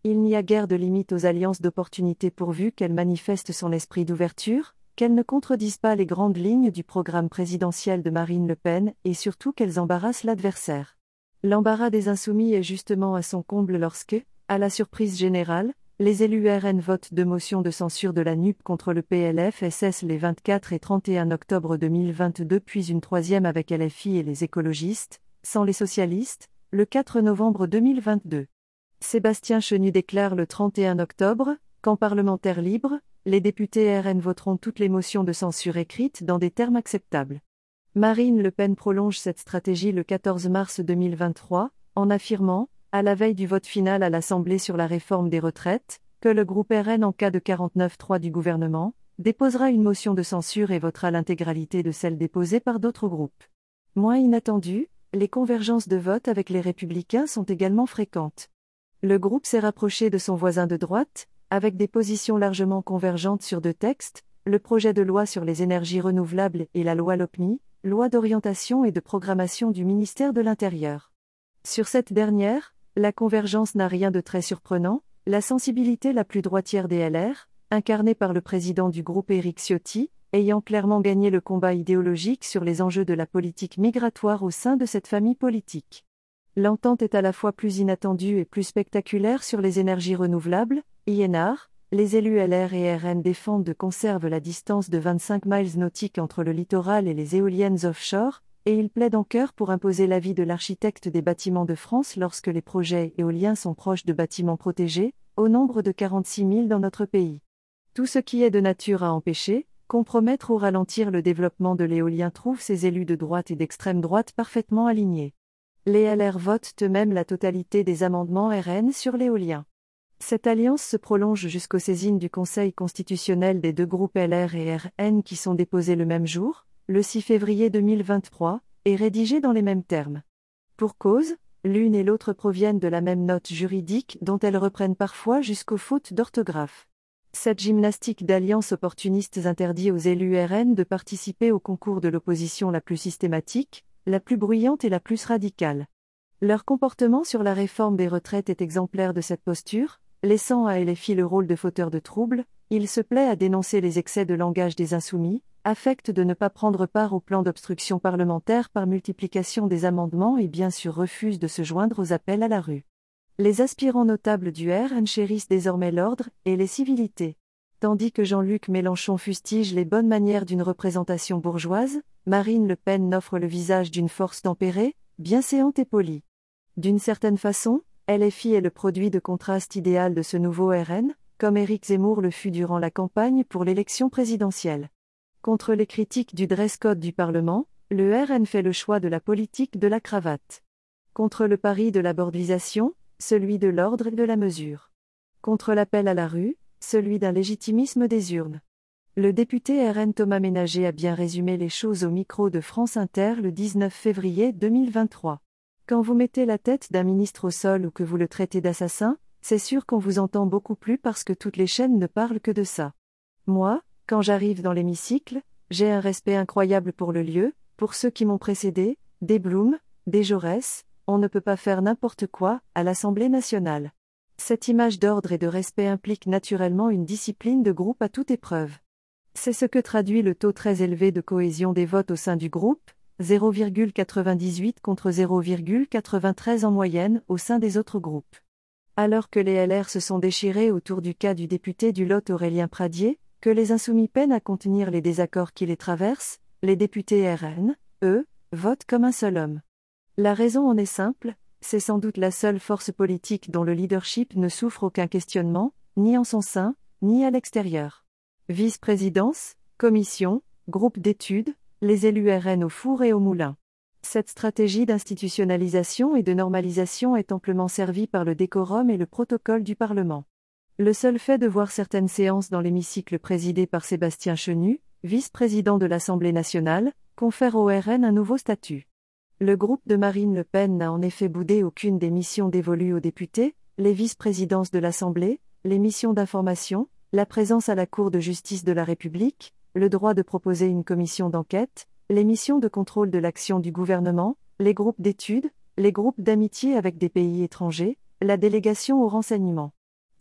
Il n'y a guère de limite aux alliances d'opportunité pourvu qu'elles manifestent son esprit d'ouverture, qu'elles ne contredisent pas les grandes lignes du programme présidentiel de Marine Le Pen et surtout qu'elles embarrassent l'adversaire. L'embarras des insoumis est justement à son comble lorsque, à la surprise générale, les élus R N votent deux motions de censure de la N U P contre le P L F S S les vingt-quatre et trente et un octobre deux mille vingt-deux puis une troisième avec L F I et les écologistes, sans les socialistes, le quatre novembre deux mille vingt-deux. Sébastien Chenu déclare le trente et un octobre, qu'en parlementaire libre, les députés R N voteront toutes les motions de censure écrites dans des termes acceptables. Marine Le Pen prolonge cette stratégie le quatorze mars deux mille vingt-trois, en affirmant, à la veille du vote final à l'Assemblée sur la réforme des retraites, que le groupe R N en cas de quarante-neuf trois du gouvernement, déposera une motion de censure et votera l'intégralité de celle déposée par d'autres groupes. Moins inattendu, les convergences de vote avec les Républicains sont également fréquentes. Le groupe s'est rapproché de son voisin de droite, avec des positions largement convergentes sur deux textes, le projet de loi sur les énergies renouvelables et la loi LOPMI, loi d'orientation et de programmation du ministère de l'Intérieur. Sur cette dernière, la convergence n'a rien de très surprenant, la sensibilité la plus droitière des L R, incarnée par le président du groupe Éric Ciotti, ayant clairement gagné le combat idéologique sur les enjeux de la politique migratoire au sein de cette famille politique. L'entente est à la fois plus inattendue et plus spectaculaire sur les énergies renouvelables. I N R, les élus L R et R N défendent de conserve la distance de vingt-cinq miles nautiques entre le littoral et les éoliennes offshore, et ils plaident en chœur pour imposer l'avis de l'architecte des bâtiments de France lorsque les projets éoliens sont proches de bâtiments protégés, au nombre de quarante-six mille dans notre pays. Tout ce qui est de nature à empêcher, compromettre ou ralentir le développement de l'éolien trouve ces élus de droite et d'extrême droite parfaitement alignés. Les L R votent eux-mêmes la totalité des amendements R N sur l'éolien. Cette alliance se prolonge jusqu'aux saisines du Conseil constitutionnel des deux groupes L R et R N qui sont déposées le même jour, le six février deux mille vingt-trois, et rédigées dans les mêmes termes. Pour cause, l'une et l'autre proviennent de la même note juridique dont elles reprennent parfois jusqu'aux fautes d'orthographe. Cette gymnastique d'alliances opportunistes interdit aux élus R N de participer au concours de l'opposition la plus systématique, la plus bruyante et la plus radicale. Leur comportement sur la réforme des retraites est exemplaire de cette posture, laissant à L F I le rôle de fauteur de troubles, il se plaît à dénoncer les excès de langage des insoumis, affecte de ne pas prendre part au plan d'obstruction parlementaire par multiplication des amendements et bien sûr refuse de se joindre aux appels à la rue. Les aspirants notables du R N chérissent désormais l'ordre et les civilités. Tandis que Jean-Luc Mélenchon fustige les bonnes manières d'une représentation bourgeoise, Marine Le Pen offre le visage d'une force tempérée, bienséante et polie. D'une certaine façon, L F I est le produit de contraste idéal de ce nouveau R N, comme Éric Zemmour le fut durant la campagne pour l'élection présidentielle. Contre les critiques du dress code du Parlement, le R N fait le choix de la politique de la cravate. Contre le pari de la bordisation, celui de l'ordre et de la mesure. Contre l'appel à la rue, celui d'un légitimisme des urnes. Le député R N Thomas Ménager a bien résumé les choses au micro de France Inter le dix-neuf février deux mille vingt-trois. Quand vous mettez la tête d'un ministre au sol ou que vous le traitez d'assassin, c'est sûr qu'on vous entend beaucoup plus parce que toutes les chaînes ne parlent que de ça. Moi, quand j'arrive dans l'hémicycle, j'ai un respect incroyable pour le lieu, pour ceux qui m'ont précédé, des Blum, des Jaurès, on ne peut pas faire n'importe quoi à l'Assemblée nationale. Cette image d'ordre et de respect implique naturellement une discipline de groupe à toute épreuve. C'est ce que traduit le taux très élevé de cohésion des votes au sein du groupe, zéro virgule quatre-vingt-dix-huit contre zéro virgule quatre-vingt-treize en moyenne au sein des autres groupes. Alors que les L R se sont déchirés autour du cas du député du Lot Aurélien Pradié, que les insoumis peinent à contenir les désaccords qui les traversent, les députés R N, eux, votent comme un seul homme. La raison en est simple, c'est sans doute la seule force politique dont le leadership ne souffre aucun questionnement, ni en son sein, ni à l'extérieur. Vice-présidence, commission, groupe d'études, les élus R N au four et au moulin. Cette stratégie d'institutionnalisation et de normalisation est amplement servie par le décorum et le protocole du Parlement. Le seul fait de voir certaines séances dans l'hémicycle présidées par Sébastien Chenu, vice-président de l'Assemblée nationale, confère au R N un nouveau statut. Le groupe de Marine Le Pen n'a en effet boudé aucune des missions dévolues aux députés, les vice-présidences de l'Assemblée, les missions d'information, la présence à la Cour de justice de la République, le droit de proposer une commission d'enquête, les missions de contrôle de l'action du gouvernement, les groupes d'études, les groupes d'amitié avec des pays étrangers, la délégation au renseignement.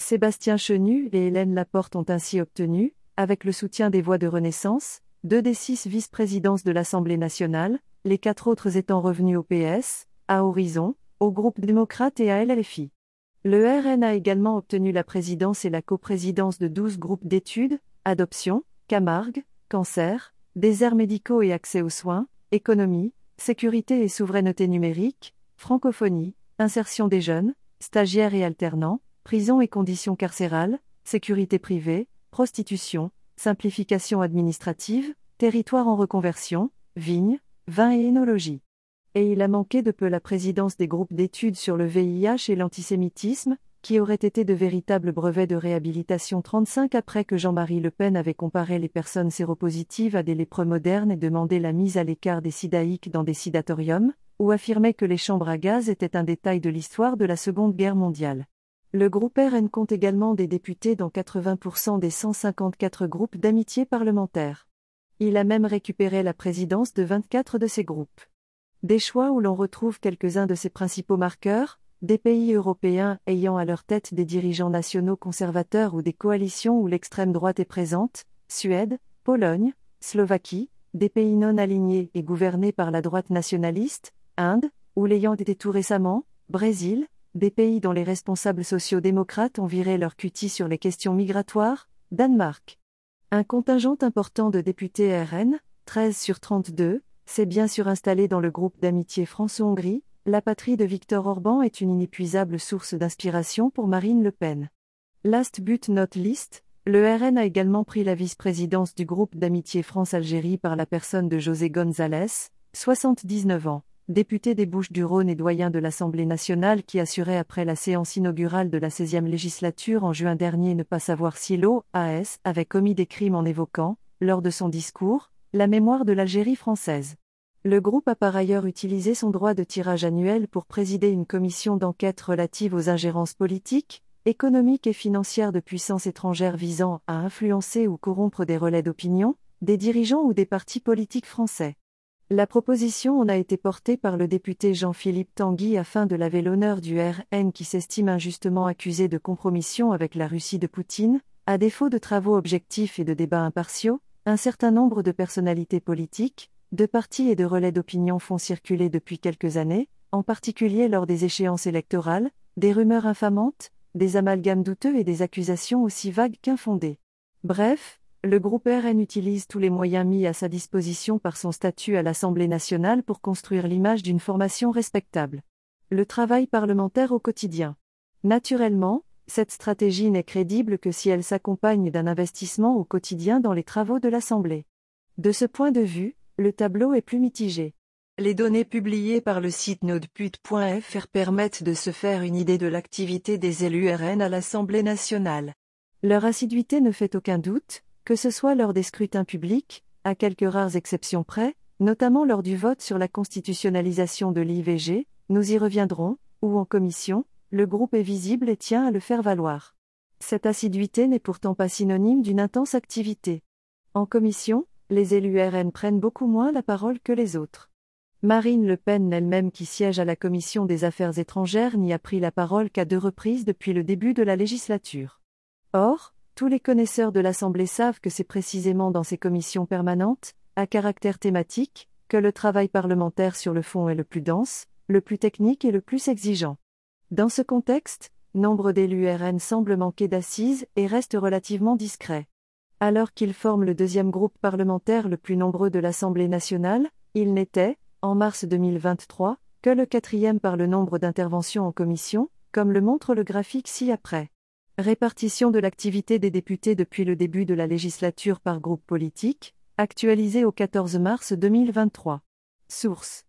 Sébastien Chenu et Hélène Laporte ont ainsi obtenu, avec le soutien des Voix de Renaissance, deux des six vice-présidences de l'Assemblée nationale, les quatre autres étant revenus au P S, à Horizon, au groupe démocrate et à L L F I. Le R N a également obtenu la présidence et la coprésidence de douze groupes d'études, adoption, Camargue, cancer, déserts médicaux et accès aux soins, économie, sécurité et souveraineté numérique, francophonie, insertion des jeunes, stagiaires et alternants, prison et conditions carcérales, sécurité privée, prostitution, simplification administrative, territoire en reconversion, vignes, vin et énologie. Et il a manqué de peu la présidence des groupes d'études sur le V I H et l'antisémitisme, qui auraient été de véritables brevets de réhabilitation trente-cinq après que Jean-Marie Le Pen avait comparé les personnes séropositives à des lépreux modernes et demandé la mise à l'écart des sidaïques dans des sidatoriums, ou affirmé que les chambres à gaz étaient un détail de l'histoire de la Seconde Guerre mondiale. Le groupe R N compte également des députés dans quatre-vingts pour cent des cent cinquante-quatre groupes d'amitié parlementaire. Il a même récupéré la présidence de vingt-quatre de ces groupes. Des choix où l'on retrouve quelques-uns de ses principaux marqueurs, des pays européens ayant à leur tête des dirigeants nationaux conservateurs ou des coalitions où l'extrême droite est présente, Suède, Pologne, Slovaquie, des pays non alignés et gouvernés par la droite nationaliste, Inde, ou l'ayant été tout récemment, Brésil, des pays dont les responsables sociaux-démocrates ont viré leur cutie sur les questions migratoires, Danemark. Un contingent important de députés R N, treize sur trente-deux, s'est bien sûr installé dans le groupe d'amitié France-Hongrie. La patrie de Viktor Orban est une inépuisable source d'inspiration pour Marine Le Pen. Last but not least, le R N a également pris la vice-présidence du groupe d'amitié France-Algérie par la personne de José González, soixante-dix-neuf ans, député des Bouches-du-Rhône et doyen de l'Assemblée nationale qui assurait après la séance inaugurale de la seizième législature en juin dernier ne pas savoir si l'O A S avait commis des crimes en évoquant, lors de son discours, la mémoire de l'Algérie française. Le groupe a par ailleurs utilisé son droit de tirage annuel pour présider une commission d'enquête relative aux ingérences politiques, économiques et financières de puissances étrangères visant à influencer ou corrompre des relais d'opinion, des dirigeants ou des partis politiques français. La proposition en a été portée par le député Jean-Philippe Tanguy afin de laver l'honneur du R N qui s'estime injustement accusé de compromission avec la Russie de Poutine, à défaut de travaux objectifs et de débats impartiaux. Un certain nombre de personnalités politiques, de partis et de relais d'opinion font circuler depuis quelques années, en particulier lors des échéances électorales, des rumeurs infamantes, des amalgames douteux et des accusations aussi vagues qu'infondées. Bref, le groupe R N utilise tous les moyens mis à sa disposition par son statut à l'Assemblée nationale pour construire l'image d'une formation respectable. Le travail parlementaire au quotidien. Naturellement, cette stratégie n'est crédible que si elle s'accompagne d'un investissement au quotidien dans les travaux de l'Assemblée. De ce point de vue, le tableau est plus mitigé. Les données publiées par le site nodeput point f r permettent de se faire une idée de l'activité des élus R N à l'Assemblée nationale. Leur assiduité ne fait aucun doute, que ce soit lors des scrutins publics, à quelques rares exceptions près, notamment lors du vote sur la constitutionnalisation de l'I V G, nous y reviendrons, ou en commission, le groupe est visible et tient à le faire valoir. Cette assiduité n'est pourtant pas synonyme d'une intense activité. En commission, les élus R N prennent beaucoup moins la parole que les autres. Marine Le Pen elle-même qui siège à la commission des affaires étrangères n'y a pris la parole qu'à deux reprises depuis le début de la législature. Or, tous les connaisseurs de l'Assemblée savent que c'est précisément dans ces commissions permanentes, à caractère thématique, que le travail parlementaire sur le fond est le plus dense, le plus technique et le plus exigeant. Dans ce contexte, nombre d'élus R N semblent manquer d'assises et restent relativement discrets. Alors qu'ils forment le deuxième groupe parlementaire le plus nombreux de l'Assemblée nationale, ils n'étaient, en mars deux mille vingt-trois, que le quatrième par le nombre d'interventions en commission, comme le montre le graphique ci-après. Répartition de l'activité des députés depuis le début de la législature par groupe politique, actualisée au quatorze mars deux mille vingt-trois. Source.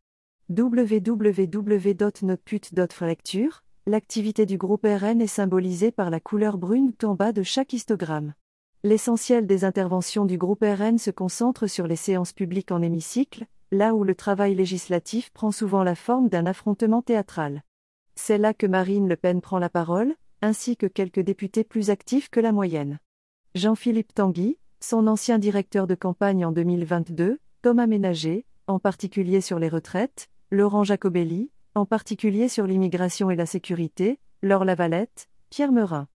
w w w point nodeput point f r Lecture. L'activité du groupe R N est symbolisée par la couleur brune tout en bas de chaque histogramme. L'essentiel des interventions du groupe R N se concentre sur les séances publiques en hémicycle, là où le travail législatif prend souvent la forme d'un affrontement théâtral. C'est là que Marine Le Pen prend la parole, ainsi que quelques députés plus actifs que la moyenne. Jean-Philippe Tanguy, son ancien directeur de campagne en deux mille vingt-deux, Thomas Ménager, en particulier sur les retraites, Laurent Jacobelli, en particulier sur l'immigration et la sécurité, Laure Lavalette, Pierre Meurin.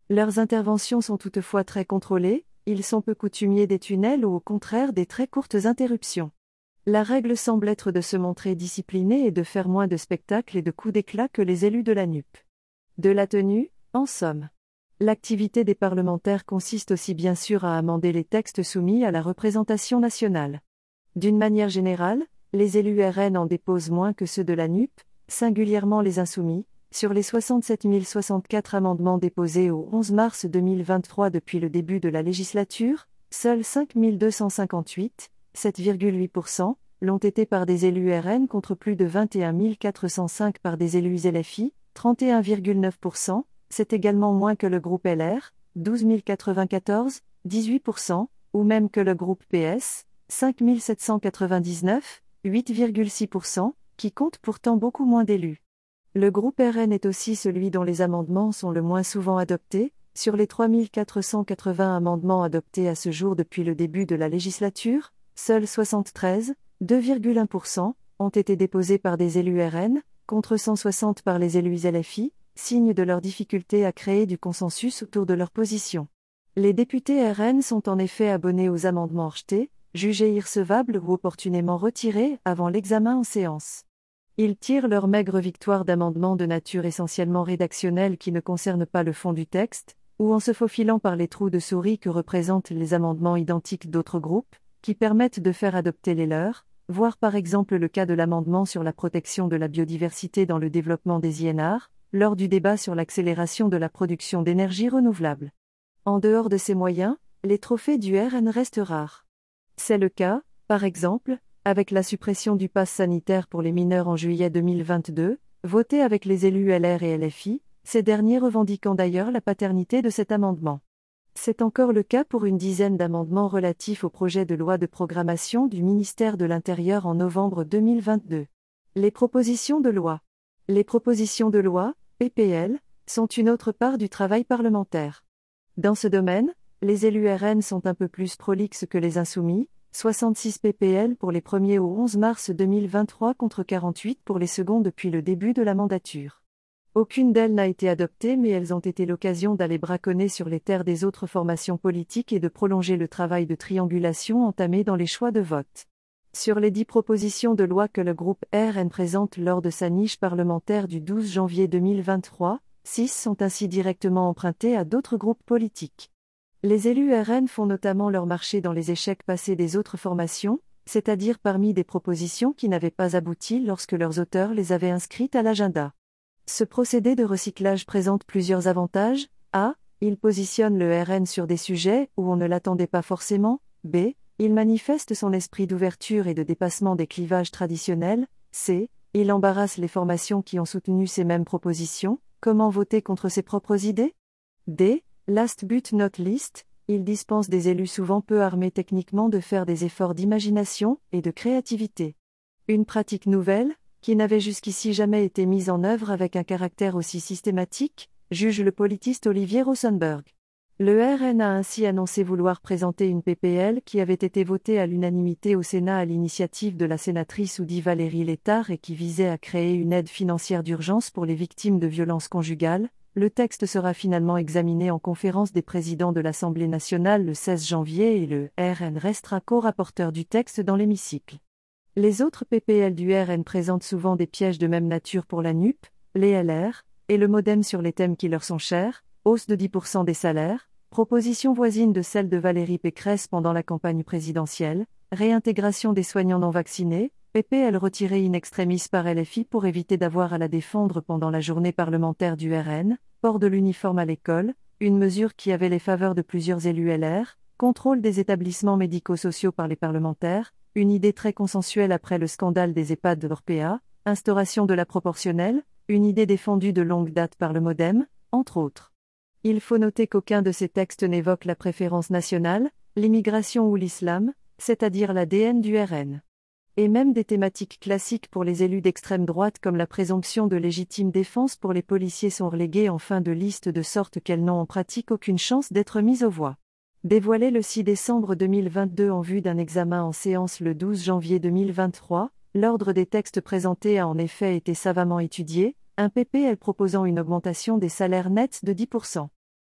Leurs interventions sont toutefois très contrôlées, ils sont peu coutumiers des tunnels ou au contraire des très courtes interruptions. La règle semble être de se montrer discipliné et de faire moins de spectacles et de coups d'éclat que les élus de la N U P. De la tenue, en somme. L'activité des parlementaires consiste aussi bien sûr à amender les textes soumis à la représentation nationale. D'une manière générale, les élus R N en déposent moins que ceux de la N U P, singulièrement les insoumis. Sur les soixante-sept mille soixante-quatre amendements déposés au onze mars deux mille vingt-trois depuis le début de la législature, seuls cinq mille deux cent cinquante-huit, sept virgule huit pour cent, l'ont été par des élus R N contre plus de vingt et un mille quatre cent cinq par des élus L F I, trente et un virgule neuf pour cent, c'est également moins que le groupe L R, douze mille quatre-vingt-quatorze, dix-huit pour cent, ou même que le groupe P S, cinq mille sept cent quatre-vingt-dix-neuf, huit virgule six pour cent, qui compte pourtant beaucoup moins d'élus. Le groupe R N est aussi celui dont les amendements sont le moins souvent adoptés. Sur les trois mille quatre cent quatre-vingts amendements adoptés à ce jour depuis le début de la législature, seuls soixante-treize, deux virgule un pour cent, ont été déposés par des élus R N, contre cent soixante par les élus L F I, signe de leur difficulté à créer du consensus autour de leur position. Les députés R N sont en effet abonnés aux amendements rejetés, jugés irrecevables ou opportunément retirés avant l'examen en séance. Ils tirent leur maigre victoire d'amendements de nature essentiellement rédactionnelle qui ne concernent pas le fond du texte, ou en se faufilant par les trous de souris que représentent les amendements identiques d'autres groupes, qui permettent de faire adopter les leurs, voire par exemple le cas de l'amendement sur la protection de la biodiversité dans le développement des I N R, lors du débat sur l'accélération de la production d'énergie renouvelable. En dehors de ces moyens, les trophées du R N restent rares. C'est le cas, par exemple, avec la suppression du pass sanitaire pour les mineurs en juillet deux mille vingt-deux, voté avec les élus L R et L F I, ces derniers revendiquant d'ailleurs la paternité de cet amendement. C'est encore le cas pour une dizaine d'amendements relatifs au projet de loi de programmation du ministère de l'Intérieur en novembre deux mille vingt-deux. Les propositions de loi. Les propositions de loi, P P L, sont une autre part du travail parlementaire. Dans ce domaine, les élus R N sont un peu plus prolixes que les insoumis, soixante-six P P L pour les premiers au onze mars deux mille vingt-trois contre quarante-huit pour les seconds depuis le début de la mandature. Aucune d'elles n'a été adoptée mais elles ont été l'occasion d'aller braconner sur les terres des autres formations politiques et de prolonger le travail de triangulation entamé dans les choix de vote. Sur les dix propositions de loi que le groupe R N présente lors de sa niche parlementaire du douze janvier deux mille vingt-trois, six sont ainsi directement empruntées à d'autres groupes politiques. Les élus R N font notamment leur marché dans les échecs passés des autres formations, c'est-à-dire parmi des propositions qui n'avaient pas abouti lorsque leurs auteurs les avaient inscrites à l'agenda. Ce procédé de recyclage présente plusieurs avantages. A. Il positionne le R N sur des sujets où on ne l'attendait pas forcément. B. Il manifeste son esprit d'ouverture et de dépassement des clivages traditionnels. C. Il embarrasse les formations qui ont soutenu ces mêmes propositions. Comment voter contre ses propres idées? D. Last but not least, il dispense des élus souvent peu armés techniquement de faire des efforts d'imagination et de créativité. Une pratique nouvelle, qui n'avait jusqu'ici jamais été mise en œuvre avec un caractère aussi systématique, juge le politiste Olivier Rosenberg. Le R N a ainsi annoncé vouloir présenter une P P L qui avait été votée à l'unanimité au Sénat à l'initiative de la sénatrice Oudi Valérie Létard et qui visait à créer une aide financière d'urgence pour les victimes de violences conjugales. Le texte sera finalement examiné en conférence des présidents de l'Assemblée nationale le seize janvier et le R N restera co-rapporteur du texte dans l'hémicycle. Les autres P P L du R N présentent souvent des pièges de même nature pour la N U P, les L R, et le MoDem sur les thèmes qui leur sont chers, hausse de dix pour cent des salaires, proposition voisine de celle de Valérie Pécresse pendant la campagne présidentielle, réintégration des soignants non vaccinés, P P L retirée in extremis par L F I pour éviter d'avoir à la défendre pendant la journée parlementaire du R N, port de l'uniforme à l'école, une mesure qui avait les faveurs de plusieurs élus L R, contrôle des établissements médico-sociaux par les parlementaires, une idée très consensuelle après le scandale des EHPAD de l'Orpea, instauration de la proportionnelle, une idée défendue de longue date par le MoDem, entre autres. Il faut noter qu'aucun de ces textes n'évoque la préférence nationale, l'immigration ou l'islam, c'est-à-dire l'A D N du R N. Et même des thématiques classiques pour les élus d'extrême droite comme la présomption de légitime défense pour les policiers sont reléguées en fin de liste de sorte qu'elles n'ont en pratique aucune chance d'être mises aux voix. Dévoilé le six décembre deux mille vingt-deux en vue d'un examen en séance le douze janvier deux mille vingt-trois, l'ordre des textes présentés a en effet été savamment étudié, un P P L proposant une augmentation des salaires nets de dix pour cent.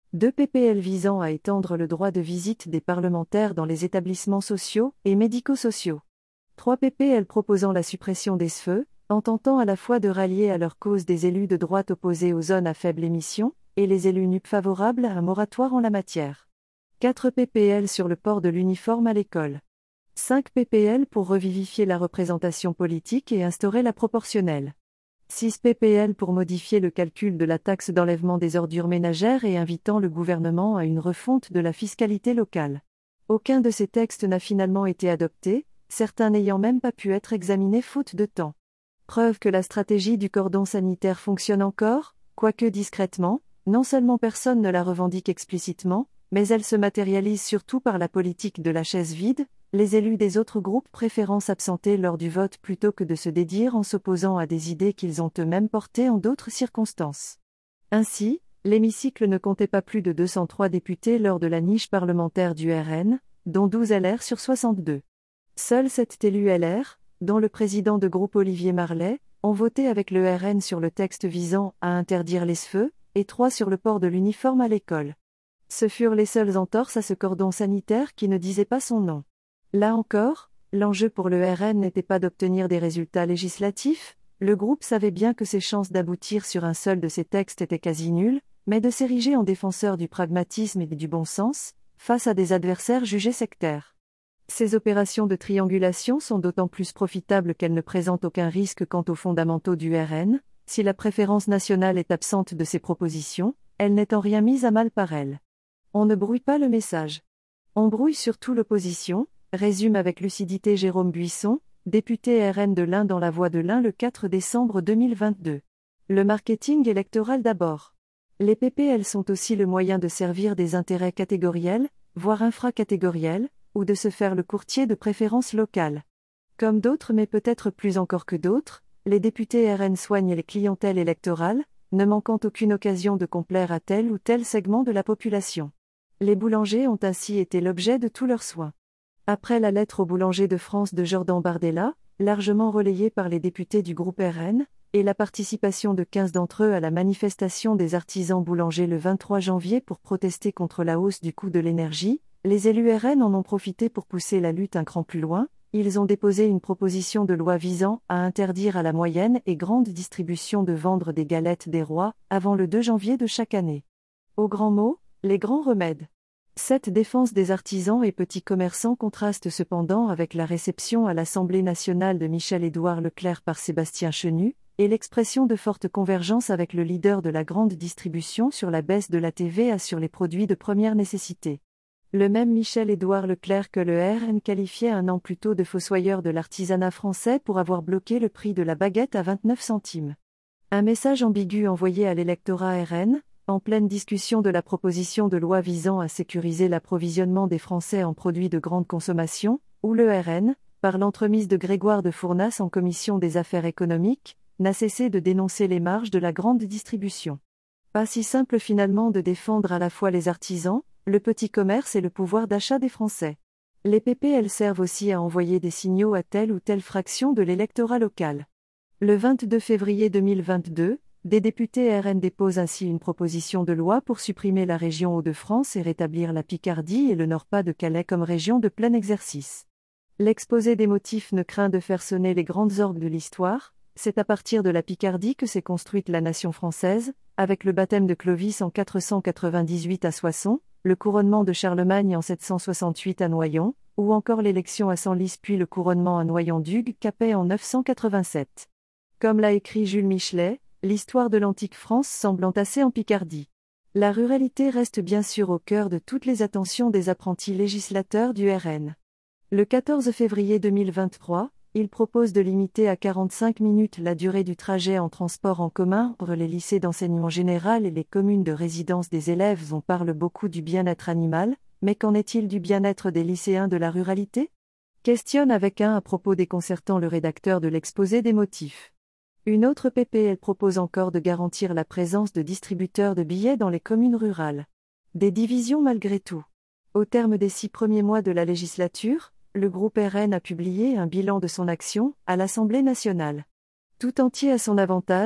deux P P L visant à étendre le droit de visite des parlementaires dans les établissements sociaux et médico-sociaux. trois P P L proposant la suppression des S F E, en tentant à la fois de rallier à leur cause des élus de droite opposés aux zones à faible émission, et les élus N U P favorables à un moratoire en la matière. quatre P P L sur le port de l'uniforme à l'école. cinq P P L pour revivifier la représentation politique et instaurer la proportionnelle. six P P L pour modifier le calcul de la taxe d'enlèvement des ordures ménagères et invitant le gouvernement à une refonte de la fiscalité locale. Aucun de ces textes n'a finalement été adopté, certains n'ayant même pas pu être examinés faute de temps. Preuve que la stratégie du cordon sanitaire fonctionne encore, quoique discrètement, non seulement personne ne la revendique explicitement, mais elle se matérialise surtout par la politique de la chaise vide, les élus des autres groupes préférant s'absenter lors du vote plutôt que de se dédire en s'opposant à des idées qu'ils ont eux-mêmes portées en d'autres circonstances. Ainsi, l'hémicycle ne comptait pas plus de deux cent trois députés lors de la niche parlementaire du R N, dont douze L R sur soixante-deux. Seuls sept élus L R, dont le président de groupe Olivier Marleix, ont voté avec le R N sur le texte visant à interdire les S F E, et trois sur le port de l'uniforme à l'école. Ce furent les seules entorses à ce cordon sanitaire qui ne disait pas son nom. Là encore, l'enjeu pour le R N n'était pas d'obtenir des résultats législatifs, le groupe savait bien que ses chances d'aboutir sur un seul de ces textes étaient quasi nulles, mais de s'ériger en défenseur du pragmatisme et du bon sens, face à des adversaires jugés sectaires. Ces opérations de triangulation sont d'autant plus profitables qu'elles ne présentent aucun risque quant aux fondamentaux du R N, si la préférence nationale est absente de ces propositions, elle n'est en rien mise à mal par elles. On ne brouille pas le message. On brouille surtout l'opposition, résume avec lucidité Jérôme Buisson, député R N de l'Ain dans La Voix de l'Ain le quatre décembre deux mille vingt-deux. Le marketing électoral d'abord. Les P P L sont aussi le moyen de servir des intérêts catégoriels, voire infracatégoriels, ou de se faire le courtier de préférences locales. Comme d'autres mais peut-être plus encore que d'autres, les députés R N soignent les clientèles électorales, ne manquant aucune occasion de complaire à tel ou tel segment de la population. Les boulangers ont ainsi été l'objet de tous leurs soins. Après la lettre au boulanger de France de Jordan Bardella, largement relayée par les députés du groupe R N, et la participation de quinze d'entre eux à la manifestation des artisans boulangers le vingt-trois janvier pour protester contre la hausse du coût de l'énergie, les élus R N en ont profité pour pousser la lutte un cran plus loin. Ils ont déposé une proposition de loi visant à interdire à la moyenne et grande distribution de vendre des galettes des rois avant le deux janvier de chaque année. Aux grands mots, les grands remèdes. Cette défense des artisans et petits commerçants contraste cependant avec la réception à l'Assemblée nationale de Michel-Édouard Leclerc par Sébastien Chenu, et l'expression de forte convergence avec le leader de la grande distribution sur la baisse de la T V A sur les produits de première nécessité. Le même Michel-Édouard Leclerc que le R N qualifiait un an plus tôt de fossoyeur de l'artisanat français pour avoir bloqué le prix de la baguette à vingt-neuf centimes. Un message ambigu envoyé à l'électorat R N, en pleine discussion de la proposition de loi visant à sécuriser l'approvisionnement des Français en produits de grande consommation, où le R N, par l'entremise de Grégoire de Fournas en commission des affaires économiques, n'a cessé de dénoncer les marges de la grande distribution. Pas si simple finalement de défendre à la fois les artisans, le petit commerce et le pouvoir d'achat des Français. Les P P L servent aussi à envoyer des signaux à telle ou telle fraction de l'électorat local. Le vingt-deux février deux mille vingt-deux, des députés R N déposent ainsi une proposition de loi pour supprimer la région Hauts-de-France et rétablir la Picardie et le Nord-Pas-de-Calais comme région de plein exercice. L'exposé des motifs ne craint de faire sonner les grandes orgues de l'histoire. C'est à partir de la Picardie que s'est construite la nation française, avec le baptême de Clovis en quatre cent quatre-vingt-dix-huit à Soissons, le couronnement de Charlemagne en sept cent soixante-huit à Noyon, ou encore l'élection à Senlis puis le couronnement à Noyon-d'Hugues Capet en neuf cent quatre-vingt-sept. Comme l'a écrit Jules Michelet, l'histoire de l'antique France semble entassée en Picardie. La ruralité reste bien sûr au cœur de toutes les attentions des apprentis législateurs du R N. Le quatorze février deux mille vingt-trois, il propose de limiter à quarante-cinq minutes la durée du trajet en transport en commun pour les lycées d'enseignement général et les communes de résidence des élèves. On parle beaucoup du bien-être animal, mais qu'en est-il du bien-être des lycéens de la ruralité ? Questionne avec un à propos déconcertant le rédacteur de l'exposé des motifs. Une autre P P L propose encore de garantir la présence de distributeurs de billets dans les communes rurales. Des divisions malgré tout. Au terme des six premiers mois de la législature, le groupe R N a publié un bilan de son action à l'Assemblée nationale. Tout entier à son avantage,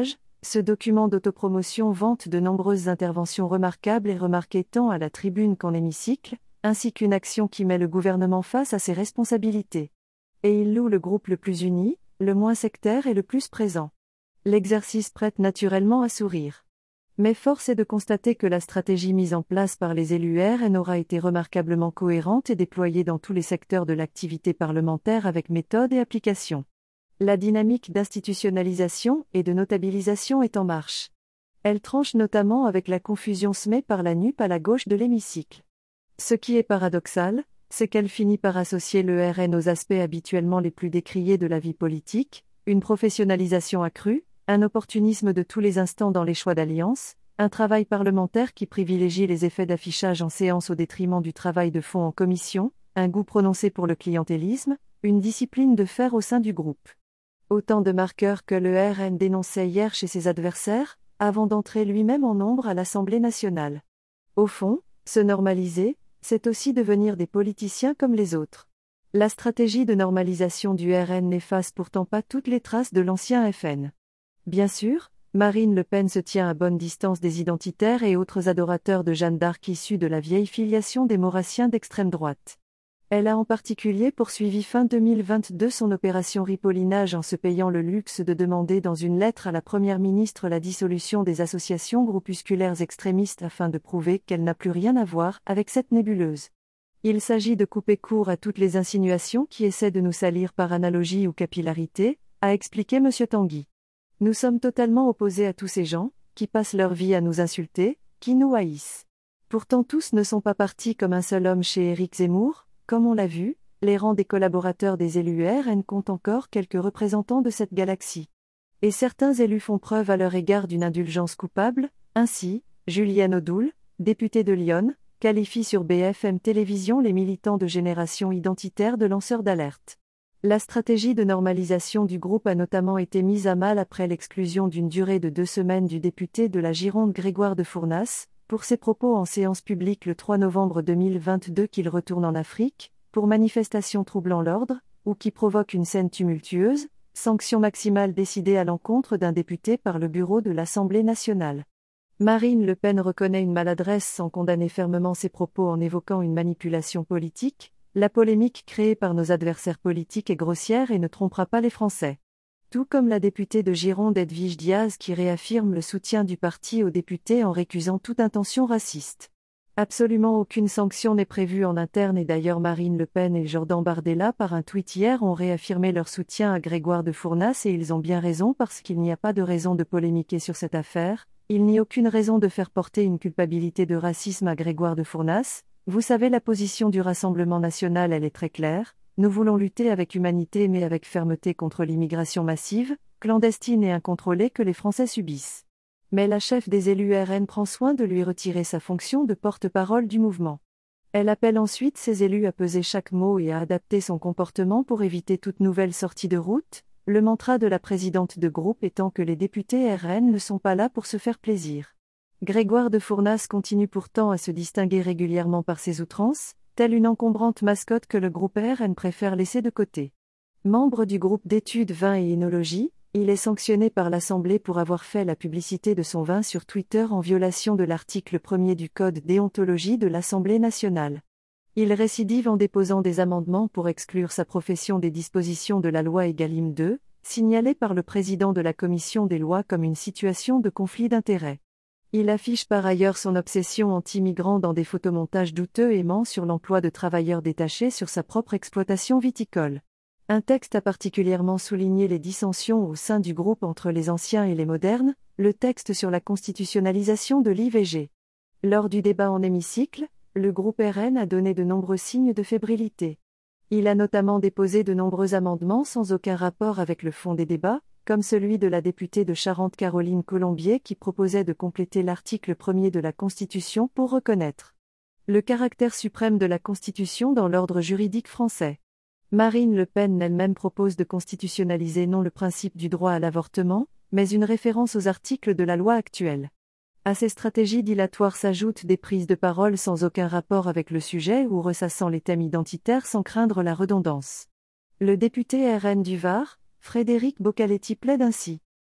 Ce document d'autopromotion vante de nombreuses interventions remarquables et remarquées tant à la tribune qu'en hémicycle, ainsi qu'une action qui met le gouvernement face à ses responsabilités. Et il loue le groupe le plus uni, le moins sectaire et le plus présent. L'exercice prête naturellement à sourire. Mais force est de constater que la stratégie mise en place par les élus R N aura été remarquablement cohérente et déployée dans tous les secteurs de l'activité parlementaire avec méthode et application. La dynamique d'institutionnalisation et de notabilisation est en marche. Elle tranche notamment avec la confusion semée par la N U P à la gauche de l'hémicycle. Ce qui est paradoxal, c'est qu'elle finit par associer le R N aux aspects habituellement les plus décriés de la vie politique, une professionnalisation accrue, un opportunisme de tous les instants dans les choix d'alliance, un travail parlementaire qui privilégie les effets d'affichage en séance au détriment du travail de fond en commission, un goût prononcé pour le clientélisme, une discipline de fer au sein du groupe. Autant de marqueurs que le R N dénonçait hier chez ses adversaires, avant d'entrer lui-même en nombre à l'Assemblée nationale. Au fond, se normaliser, c'est aussi devenir des politiciens comme les autres. La stratégie de normalisation du R N n'efface pourtant pas toutes les traces de l'ancien F N. Bien sûr, Marine Le Pen se tient à bonne distance des identitaires et autres adorateurs de Jeanne d'Arc issus de la vieille filiation des maurassiens d'extrême droite. Elle a en particulier poursuivi fin deux mille vingt-deux son opération ripollinage en se payant le luxe de demander dans une lettre à la Première ministre la dissolution des associations groupusculaires extrémistes afin de prouver qu'elle n'a plus rien à voir avec cette nébuleuse. Il s'agit de couper court à toutes les insinuations qui essaient de nous salir par analogie ou capillarité, a expliqué M. Tanguy. Nous sommes totalement opposés à tous ces gens, qui passent leur vie à nous insulter, qui nous haïssent. Pourtant tous ne sont pas partis comme un seul homme chez Éric Zemmour. Comme on l'a vu, les rangs des collaborateurs des élus R N comptent encore quelques représentants de cette galaxie. Et certains élus font preuve à leur égard d'une indulgence coupable, ainsi, Juliane Odoul, députée de Lyon, qualifie sur B F M Télévision les militants de génération identitaire de lanceurs d'alerte. La stratégie de normalisation du groupe a notamment été mise à mal après l'exclusion d'une durée de deux semaines du député de la Gironde Grégoire de Fournas, pour ses propos en séance publique le trois novembre deux mille vingt-deux qu'il retourne en Afrique, pour manifestation troublant l'ordre, ou qui provoque une scène tumultueuse, sanction maximale décidée à l'encontre d'un député par le bureau de l'Assemblée nationale. Marine Le Pen reconnaît une maladresse sans condamner fermement ses propos en évoquant une manipulation politique. La polémique créée par nos adversaires politiques est grossière et ne trompera pas les Français. Tout comme la députée de Gironde Edwige Diaz qui réaffirme le soutien du parti aux députés en récusant toute intention raciste. Absolument aucune sanction n'est prévue en interne et d'ailleurs Marine Le Pen et Jordan Bardella par un tweet hier ont réaffirmé leur soutien à Grégoire de Fournas et ils ont bien raison parce qu'il n'y a pas de raison de polémiquer sur cette affaire, il n'y a aucune raison de faire porter une culpabilité de racisme à Grégoire de Fournas. Vous savez la position du Rassemblement national elle est très claire. Nous voulons lutter avec humanité mais avec fermeté contre l'immigration massive, clandestine et incontrôlée que les Français subissent. Mais la chef des élus R N prend soin de lui retirer sa fonction de porte-parole du mouvement. Elle appelle ensuite ses élus à peser chaque mot et à adapter son comportement pour éviter toute nouvelle sortie de route, le mantra de la présidente de groupe étant que les députés R N ne sont pas là pour se faire plaisir. Grégoire de Fournas continue pourtant à se distinguer régulièrement par ses outrances, telle une encombrante mascotte que le groupe R N préfère laisser de côté. Membre du groupe d'études vin et œnologie, il est sanctionné par l'Assemblée pour avoir fait la publicité de son vin sur Twitter en violation de l'article premier du Code déontologie de l'Assemblée nationale. Il récidive en déposant des amendements pour exclure sa profession des dispositions de la loi Egalim deux, signalée par le président de la Commission des lois comme une situation de conflit d'intérêts. Il affiche par ailleurs son obsession anti-migrants dans des photomontages douteux et ment sur l'emploi de travailleurs détachés sur sa propre exploitation viticole. Un texte a particulièrement souligné les dissensions au sein du groupe entre les anciens et les modernes, le texte sur la constitutionnalisation de l'I V G. Lors du débat en hémicycle, le groupe R N a donné de nombreux signes de fébrilité. Il a notamment déposé de nombreux amendements sans aucun rapport avec le fond des débats, comme celui de la députée de Charente Caroline Colombier qui proposait de compléter l'article premier de la Constitution pour reconnaître le caractère suprême de la Constitution dans l'ordre juridique français. Marine Le Pen elle-même propose de constitutionnaliser non le principe du droit à l'avortement, mais une référence aux articles de la loi actuelle. À ces stratégies dilatoires s'ajoutent des prises de parole sans aucun rapport avec le sujet ou ressassant les thèmes identitaires sans craindre la redondance. Le député R N du Var, Frédéric Boccaletti plaide ainsi.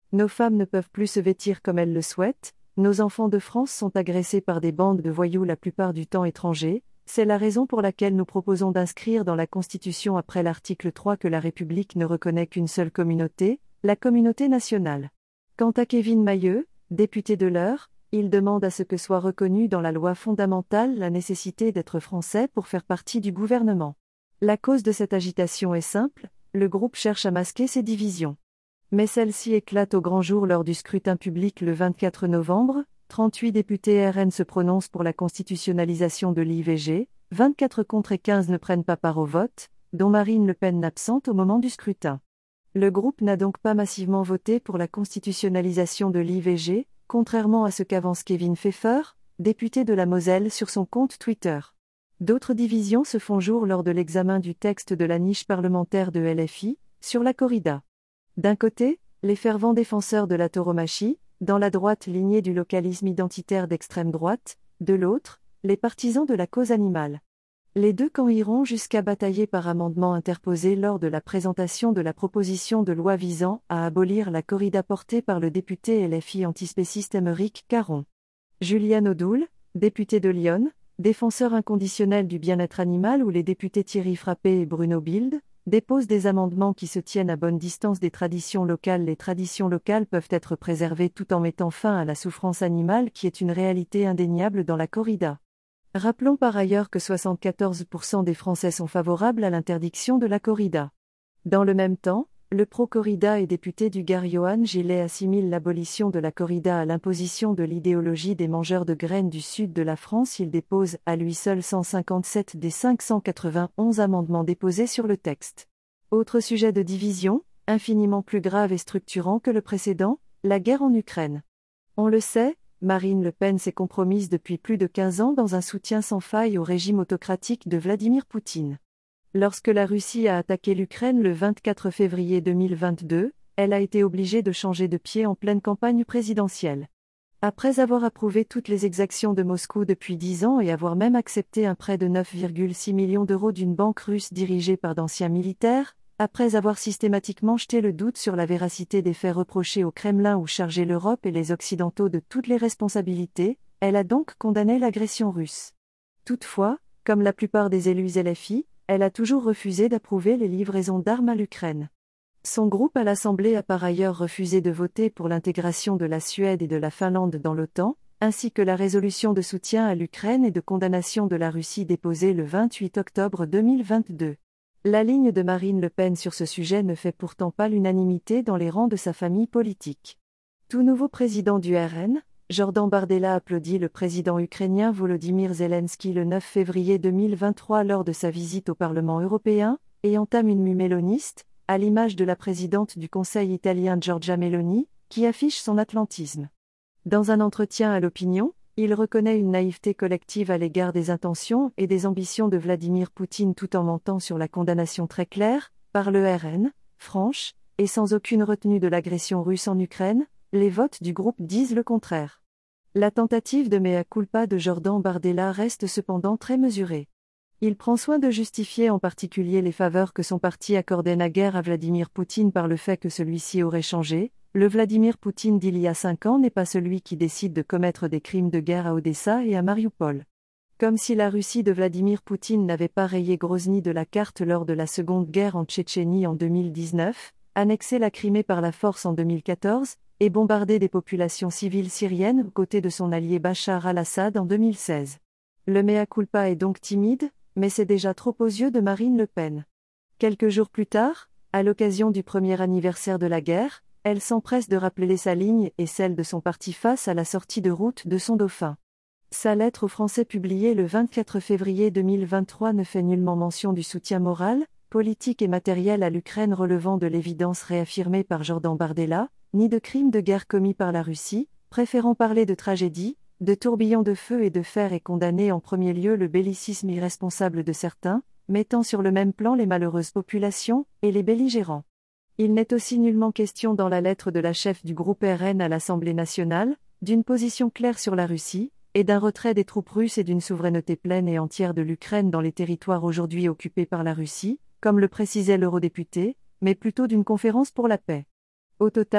Nos femmes ne peuvent plus se vêtir comme elles le souhaitent, nos enfants de France sont agressés par des bandes de voyous la plupart du temps étrangers, c'est la raison pour laquelle nous proposons d'inscrire dans la Constitution après l'article trois que la République ne reconnaît qu'une seule communauté, la communauté nationale. Quant à Kevin Mailleux, député de l'Eure, il demande à ce que soit reconnue dans la loi fondamentale la nécessité d'être français pour faire partie du gouvernement. La cause de cette agitation est simple, le groupe cherche à masquer ses divisions. Mais celle-ci éclate au grand jour lors du scrutin public le vingt-quatre novembre, trente-huit députés R N se prononcent pour la constitutionnalisation de l'I V G, vingt-quatre contre et quinze ne prennent pas part au vote, dont Marine Le Pen absente au moment du scrutin. Le groupe n'a donc pas massivement voté pour la constitutionnalisation de l'I V G, contrairement à ce qu'avance Kevin Pfeffer, député de la Moselle sur son compte Twitter. D'autres divisions se font jour lors de l'examen du texte de la niche parlementaire de L F I, sur la corrida. D'un côté, les fervents défenseurs de la tauromachie, dans la droite lignée du localisme identitaire d'extrême droite, de l'autre, les partisans de la cause animale. Les deux camps iront jusqu'à batailler par amendement interposé lors de la présentation de la proposition de loi visant à abolir la corrida portée par le député L F I antispéciste Aymeric Caron. Julian Odoul, député de Lyon, défenseur inconditionnel du bien-être animal, où les députés Thierry Frappé et Bruno Bilde déposent des amendements qui se tiennent à bonne distance des traditions locales. Les traditions locales peuvent être préservées tout en mettant fin à la souffrance animale qui est une réalité indéniable dans la corrida. Rappelons par ailleurs que soixante-quatorze pour cent des Français sont favorables à l'interdiction de la corrida. Dans le même temps, le pro-corrida et député du Gard Johan Gillet assimile l'abolition de la corrida à l'imposition de l'idéologie des mangeurs de graines du sud de la France. Il dépose à lui seul cent cinquante-sept des cinq cent quatre-vingt-onze amendements déposés sur le texte. Autre sujet de division, infiniment plus grave et structurant que le précédent, la guerre en Ukraine. On le sait, Marine Le Pen s'est compromise depuis plus de quinze ans dans un soutien sans faille au régime autocratique de Vladimir Poutine. Lorsque la Russie a attaqué l'Ukraine le vingt-quatre février deux mille vingt-deux, elle a été obligée de changer de pied en pleine campagne présidentielle. Après avoir approuvé toutes les exactions de Moscou depuis dix ans et avoir même accepté un prêt de neuf virgule six millions d'euros d'une banque russe dirigée par d'anciens militaires, après avoir systématiquement jeté le doute sur la véracité des faits reprochés au Kremlin ou chargé l'Europe et les Occidentaux de toutes les responsabilités, elle a donc condamné l'agression russe. Toutefois, comme la plupart des élus L F I, elle a toujours refusé d'approuver les livraisons d'armes à l'Ukraine. Son groupe à l'Assemblée a par ailleurs refusé de voter pour l'intégration de la Suède et de la Finlande dans l'OTAN, ainsi que la résolution de soutien à l'Ukraine et de condamnation de la Russie déposée le vingt-huit octobre deux mille vingt-deux. La ligne de Marine Le Pen sur ce sujet ne fait pourtant pas l'unanimité dans les rangs de sa famille politique. Tout nouveau président du R N, Jordan Bardella applaudit le président ukrainien Volodymyr Zelensky le neuf février deux mille vingt-trois lors de sa visite au Parlement européen, et entame une mue méloniste, à l'image de la présidente du Conseil italien Giorgia Meloni, qui affiche son atlantisme. Dans un entretien à l'Opinion, il reconnaît une naïveté collective à l'égard des intentions et des ambitions de Vladimir Poutine tout en mentant sur la condamnation très claire, par le R N, franche, et sans aucune retenue de l'agression russe en Ukraine. Les votes du groupe disent le contraire. La tentative de mea culpa de Jordan Bardella reste cependant très mesurée. Il prend soin de justifier en particulier les faveurs que son parti accordait naguère à Vladimir Poutine par le fait que celui-ci aurait changé. Le Vladimir Poutine d'il y a cinq ans n'est pas celui qui décide de commettre des crimes de guerre à Odessa et à Mariupol. Comme si la Russie de Vladimir Poutine n'avait pas rayé Grozny de la carte lors de la Seconde Guerre en Tchétchénie en deux mille dix-neuf, annexé la Crimée par la force en deux mille quatorze, et bombardé des populations civiles syriennes aux côtés de son allié Bachar al-Assad en deux mille seize. Le mea culpa est donc timide, mais c'est déjà trop aux yeux de Marine Le Pen. Quelques jours plus tard, à l'occasion du premier anniversaire de la guerre, elle s'empresse de rappeler sa ligne et celle de son parti face à la sortie de route de son dauphin. Sa lettre aux Français publiée le vingt-quatre février deux mille vingt-trois ne fait nullement mention du soutien moral, politique et matériel à l'Ukraine relevant de l'évidence réaffirmée par Jordan Bardella, ni de crimes de guerre commis par la Russie, préférant parler de tragédie, de tourbillons de feu et de fer et condamner en premier lieu le bellicisme irresponsable de certains, mettant sur le même plan les malheureuses populations et les belligérants. Il n'est aussi nullement question dans la lettre de la chef du groupe R N à l'Assemblée nationale, d'une position claire sur la Russie, et d'un retrait des troupes russes et d'une souveraineté pleine et entière de l'Ukraine dans les territoires aujourd'hui occupés par la Russie, comme le précisait l'eurodéputé, mais plutôt d'une conférence pour la paix. Au total,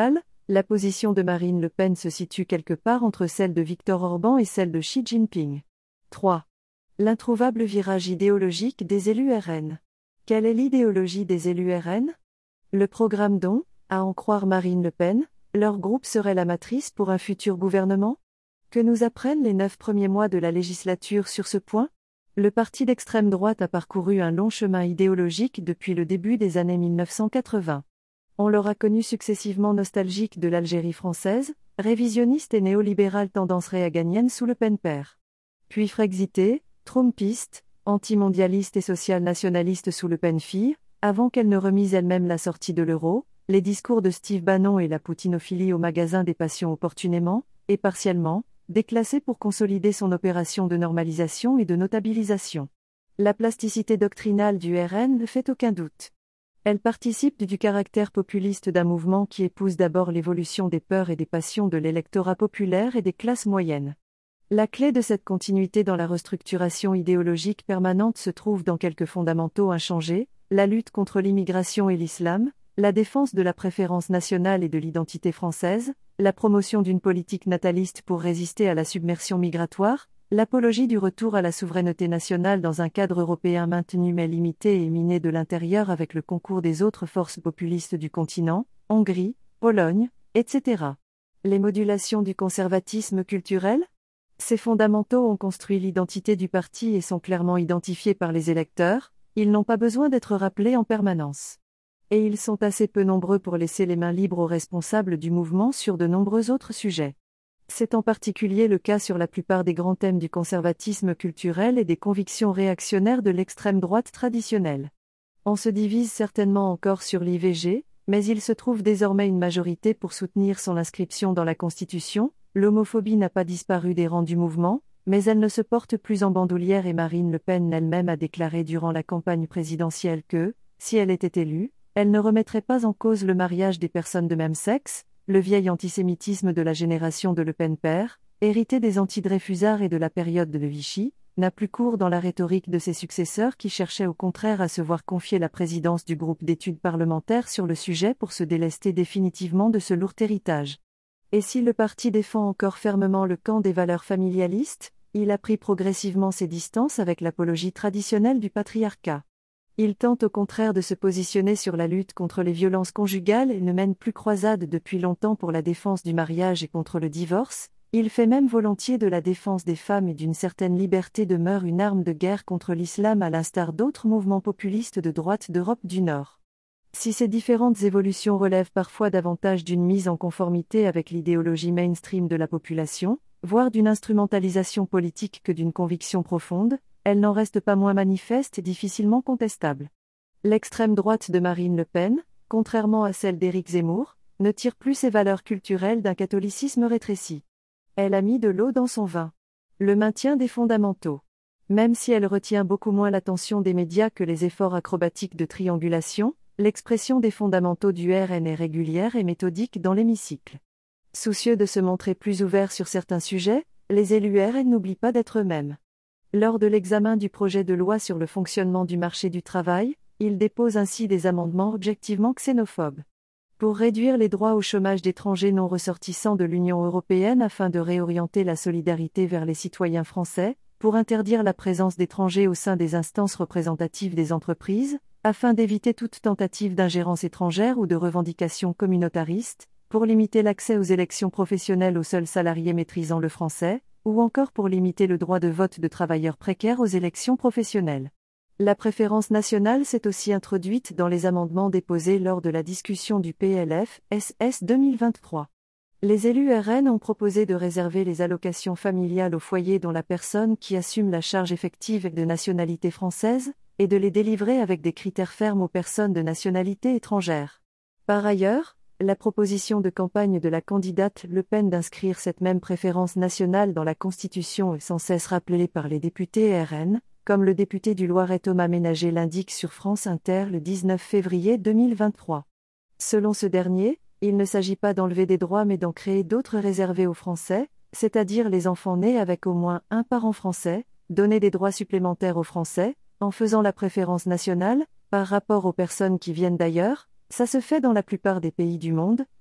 La position de Marine Le Pen se situe quelque part entre celle de Viktor Orban et celle de Xi Jinping. trois. L'introuvable virage idéologique des élus R N. Quelle est l'idéologie des élus R N ? Le programme dont, à en croire Marine Le Pen, leur groupe serait la matrice pour un futur gouvernement ? Que nous apprennent les neuf premiers mois de la législature sur ce point ? Le parti d'extrême droite a parcouru un long chemin idéologique depuis le début des années mille neuf cent quatre-vingts. On l'aura connu successivement nostalgique de l'Algérie française, révisionniste et néolibéral tendance réaganienne sous le Pen père. Puis frexité, trumpiste, antimondialiste et social-nationaliste sous le Pen fille, avant qu'elle ne remise elle-même la sortie de l'euro, les discours de Steve Bannon et la poutinophilie au magasin des passions opportunément, et partiellement, déclassés pour consolider son opération de normalisation et de notabilisation. La plasticité doctrinale du R N ne fait aucun doute. Elle participe du caractère populiste d'un mouvement qui épouse d'abord l'évolution des peurs et des passions de l'électorat populaire et des classes moyennes. La clé de cette continuité dans la restructuration idéologique permanente se trouve dans quelques fondamentaux inchangés: la lutte contre l'immigration et l'islam, la défense de la préférence nationale et de l'identité française, la promotion d'une politique nataliste pour résister à la submersion migratoire, l'apologie du retour à la souveraineté nationale dans un cadre européen maintenu mais limité et miné de l'intérieur avec le concours des autres forces populistes du continent, Hongrie, Pologne, et cetera. Les modulations du conservatisme culturel ? Ces fondamentaux ont construit l'identité du parti et sont clairement identifiés par les électeurs, ils n'ont pas besoin d'être rappelés en permanence. Et ils sont assez peu nombreux pour laisser les mains libres aux responsables du mouvement sur de nombreux autres sujets. C'est en particulier le cas sur la plupart des grands thèmes du conservatisme culturel et des convictions réactionnaires de l'extrême droite traditionnelle. On se divise certainement encore sur l'I V G, mais il se trouve désormais une majorité pour soutenir son inscription dans la Constitution. L'homophobie n'a pas disparu des rangs du mouvement, mais elle ne se porte plus en bandoulière et Marine Le Pen elle-même a déclaré durant la campagne présidentielle que, si elle était élue, elle ne remettrait pas en cause le mariage des personnes de même sexe. Le vieil antisémitisme de la génération de Le Pen père, hérité des anti-Dreyfusards et de la période de Vichy, n'a plus cours dans la rhétorique de ses successeurs qui cherchaient au contraire à se voir confier la présidence du groupe d'études parlementaires sur le sujet pour se délester définitivement de ce lourd héritage. Et si le parti défend encore fermement le camp des valeurs familialistes, il a pris progressivement ses distances avec l'apologie traditionnelle du patriarcat. Il tente au contraire de se positionner sur la lutte contre les violences conjugales et ne mène plus croisade depuis longtemps pour la défense du mariage et contre le divorce. Il fait même volontiers de la défense des femmes et d'une certaine liberté de mœurs une arme de guerre contre l'islam à l'instar d'autres mouvements populistes de droite d'Europe du Nord. Si ces différentes évolutions relèvent parfois davantage d'une mise en conformité avec l'idéologie mainstream de la population, voire d'une instrumentalisation politique que d'une conviction profonde, elle n'en reste pas moins manifeste et difficilement contestable. L'extrême droite de Marine Le Pen, contrairement à celle d'Éric Zemmour, ne tire plus ses valeurs culturelles d'un catholicisme rétréci. Elle a mis de l'eau dans son vin. Le maintien des fondamentaux. Même si elle retient beaucoup moins l'attention des médias que les efforts acrobatiques de triangulation, l'expression des fondamentaux du R N est régulière et méthodique dans l'hémicycle. Soucieux de se montrer plus ouverts sur certains sujets, les élus R N n'oublient pas d'être eux-mêmes. Lors de l'examen du projet de loi sur le fonctionnement du marché du travail, ils déposent ainsi des amendements objectivement xénophobes. Pour réduire les droits au chômage d'étrangers non ressortissants de l'Union européenne afin de réorienter la solidarité vers les citoyens français, pour interdire la présence d'étrangers au sein des instances représentatives des entreprises, afin d'éviter toute tentative d'ingérence étrangère ou de revendication communautariste, pour limiter l'accès aux élections professionnelles aux seuls salariés maîtrisant le français, ou encore pour limiter le droit de vote de travailleurs précaires aux élections professionnelles. La préférence nationale s'est aussi introduite dans les amendements déposés lors de la discussion du P L F S S deux mille vingt-trois. Les élus R N ont proposé de réserver les allocations familiales aux foyers dont la personne qui assume la charge effective est de nationalité française, et de les délivrer avec des critères fermes aux personnes de nationalité étrangère. Par ailleurs, la proposition de campagne de la candidate Le Pen d'inscrire cette même préférence nationale dans la Constitution est sans cesse rappelée par les députés R N, comme le député du Loiret Thomas Ménager l'indique sur France Inter le dix-neuf février deux mille vingt-trois. Selon ce dernier, il ne s'agit pas d'enlever des droits mais d'en créer d'autres réservés aux Français, c'est-à-dire les enfants nés avec au moins un parent français, donner des droits supplémentaires aux Français, en faisant la préférence nationale, par rapport aux personnes qui viennent d'ailleurs. Ça se fait dans la plupart des pays du monde,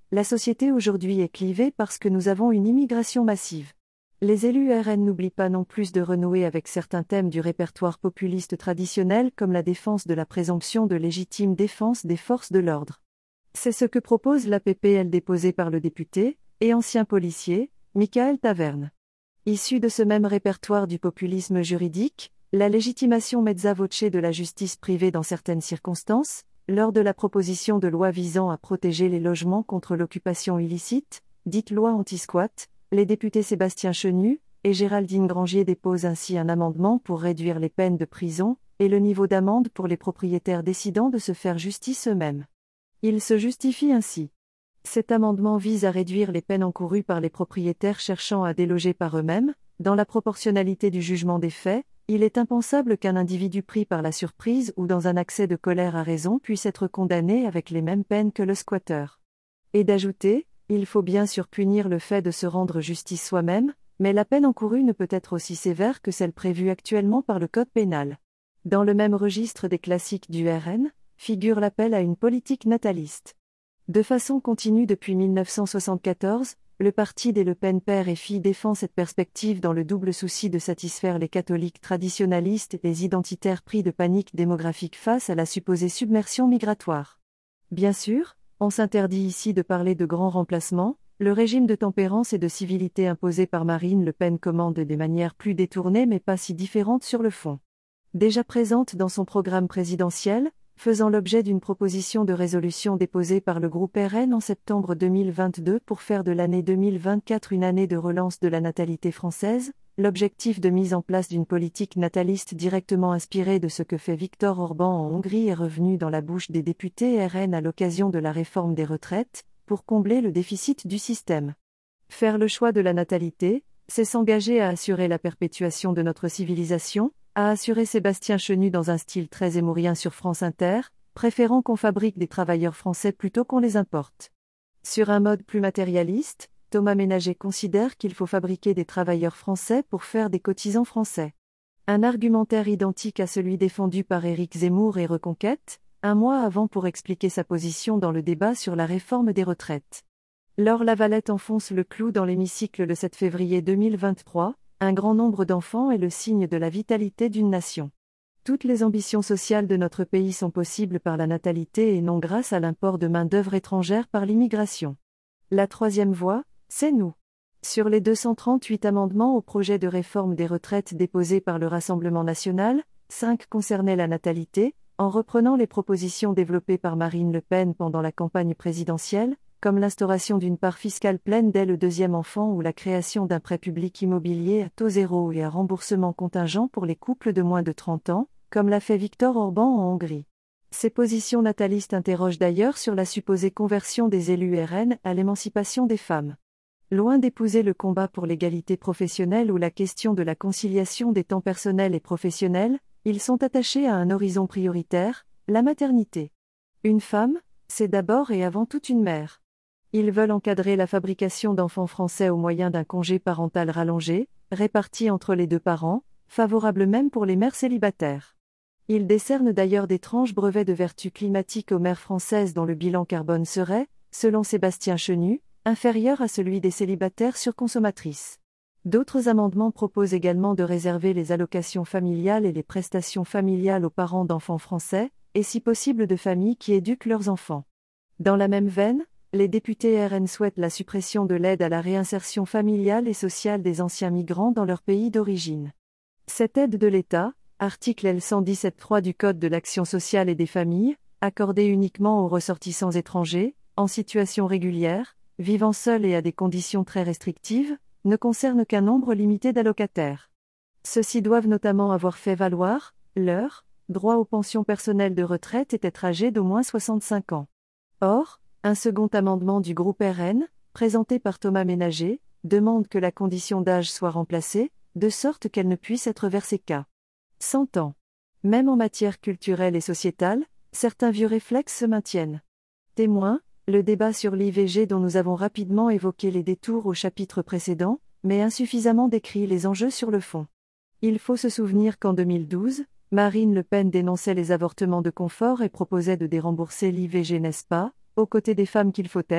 la société aujourd'hui est clivée parce que nous avons une immigration massive. Les élus R N n'oublient pas non plus de renouer avec certains thèmes du répertoire populiste traditionnel comme la défense de la présomption de légitime défense des forces de l'ordre. C'est ce que propose la P P L déposée par le député, et ancien policier, Michael Taverne. Issu de ce même répertoire du populisme juridique, la légitimation mezza voce de la justice privée dans certaines circonstances, lors de la proposition de loi visant à protéger les logements contre l'occupation illicite, dite loi anti-squat, les députés Sébastien Chenu et Géraldine Grangier déposent ainsi un amendement pour réduire les peines de prison et le niveau d'amende pour les propriétaires décidant de se faire justice eux-mêmes. Ils se justifient ainsi. Cet amendement vise à réduire les peines encourues par les propriétaires cherchant à déloger par eux-mêmes. Dans la proportionnalité du jugement des faits, il est impensable qu'un individu pris par la surprise ou dans un accès de colère à raison puisse être condamné avec les mêmes peines que le squatteur. Et d'ajouter, il faut bien sûr punir le fait de se rendre justice soi-même, mais la peine encourue ne peut être aussi sévère que celle prévue actuellement par le Code pénal. Dans le même registre des classiques du R N, figure l'appel à une politique nataliste. De façon continue depuis mille neuf cent soixante-quatorze, le parti des Le Pen père et fille défend cette perspective dans le double souci de satisfaire les catholiques traditionalistes et les identitaires pris de panique démographique face à la supposée submersion migratoire. Bien sûr, on s'interdit ici de parler de grands remplacements, le régime de tempérance et de civilité imposé par Marine Le Pen commande des manières plus détournées mais pas si différentes sur le fond. Déjà présente dans son programme présidentiel, faisant l'objet d'une proposition de résolution déposée par le groupe R N en septembre deux mille vingt-deux pour faire de l'année deux mille vingt-quatre une année de relance de la natalité française, l'objectif de mise en place d'une politique nataliste directement inspirée de ce que fait Viktor Orban en Hongrie est revenu dans la bouche des députés R N à l'occasion de la réforme des retraites, pour combler le déficit du système. Faire le choix de la natalité, c'est s'engager à assurer la perpétuation de notre civilisation, a assuré Sébastien Chenu dans un style très émourien sur France Inter, préférant qu'on fabrique des travailleurs français plutôt qu'on les importe. Sur un mode plus matérialiste, Thomas Ménager considère qu'il faut fabriquer des travailleurs français pour faire des cotisants français. Un argumentaire identique à celui défendu par Éric Zemmour et Reconquête, un mois avant pour expliquer sa position dans le débat sur la réforme des retraites. Laure Lavalette enfonce le clou dans l'hémicycle le sept février deux mille vingt-trois, un grand nombre d'enfants est le signe de la vitalité d'une nation. Toutes les ambitions sociales de notre pays sont possibles par la natalité et non grâce à l'import de main-d'œuvre étrangère par l'immigration. La troisième voie, c'est nous. Sur les deux cent trente-huit amendements au projet de réforme des retraites déposés par le Rassemblement national, cinq concernaient la natalité, en reprenant les propositions développées par Marine Le Pen pendant la campagne présidentielle, comme l'instauration d'une part fiscale pleine dès le deuxième enfant ou la création d'un prêt public immobilier à taux zéro et un remboursement contingent pour les couples de moins de trente ans, comme l'a fait Viktor Orban en Hongrie. Ces positions natalistes interrogent d'ailleurs sur la supposée conversion des élus R N à l'émancipation des femmes. Loin d'épouser le combat pour l'égalité professionnelle ou la question de la conciliation des temps personnels et professionnels, ils sont attachés à un horizon prioritaire, la maternité. Une femme, c'est d'abord et avant tout une mère. Ils veulent encadrer la fabrication d'enfants français au moyen d'un congé parental rallongé, réparti entre les deux parents, favorable même pour les mères célibataires. Ils décernent d'ailleurs d'étranges brevets de vertu climatique aux mères françaises dont le bilan carbone serait, selon Sébastien Chenu, inférieur à celui des célibataires surconsommatrices. D'autres amendements proposent également de réserver les allocations familiales et les prestations familiales aux parents d'enfants français, et si possible de familles qui éduquent leurs enfants. Dans la même veine, les députés R N souhaitent la suppression de l'aide à la réinsertion familiale et sociale des anciens migrants dans leur pays d'origine. Cette aide de l'État, article L cent dix-sept trois du Code de l'action sociale et des familles, accordée uniquement aux ressortissants étrangers, en situation régulière, vivant seuls et à des conditions très restrictives, ne concerne qu'un nombre limité d'allocataires. Ceux-ci doivent notamment avoir fait valoir, leur, droit aux pensions personnelles de retraite et être âgés d'au moins soixante-cinq ans. Or, un second amendement du groupe R N, présenté par Thomas Ménager, demande que la condition d'âge soit remplacée, de sorte qu'elle ne puisse être versée qu'à cent ans. Même en matière culturelle et sociétale, certains vieux réflexes se maintiennent. Témoin, le débat sur l'I V G dont nous avons rapidement évoqué les détours au chapitre précédent, mais insuffisamment décrit les enjeux sur le fond. Il faut se souvenir qu'en deux mille douze, Marine Le Pen dénonçait les avortements de confort et proposait de dérembourser l'I V G, n'est-ce pas, aux côtés des femmes qu'il faut être,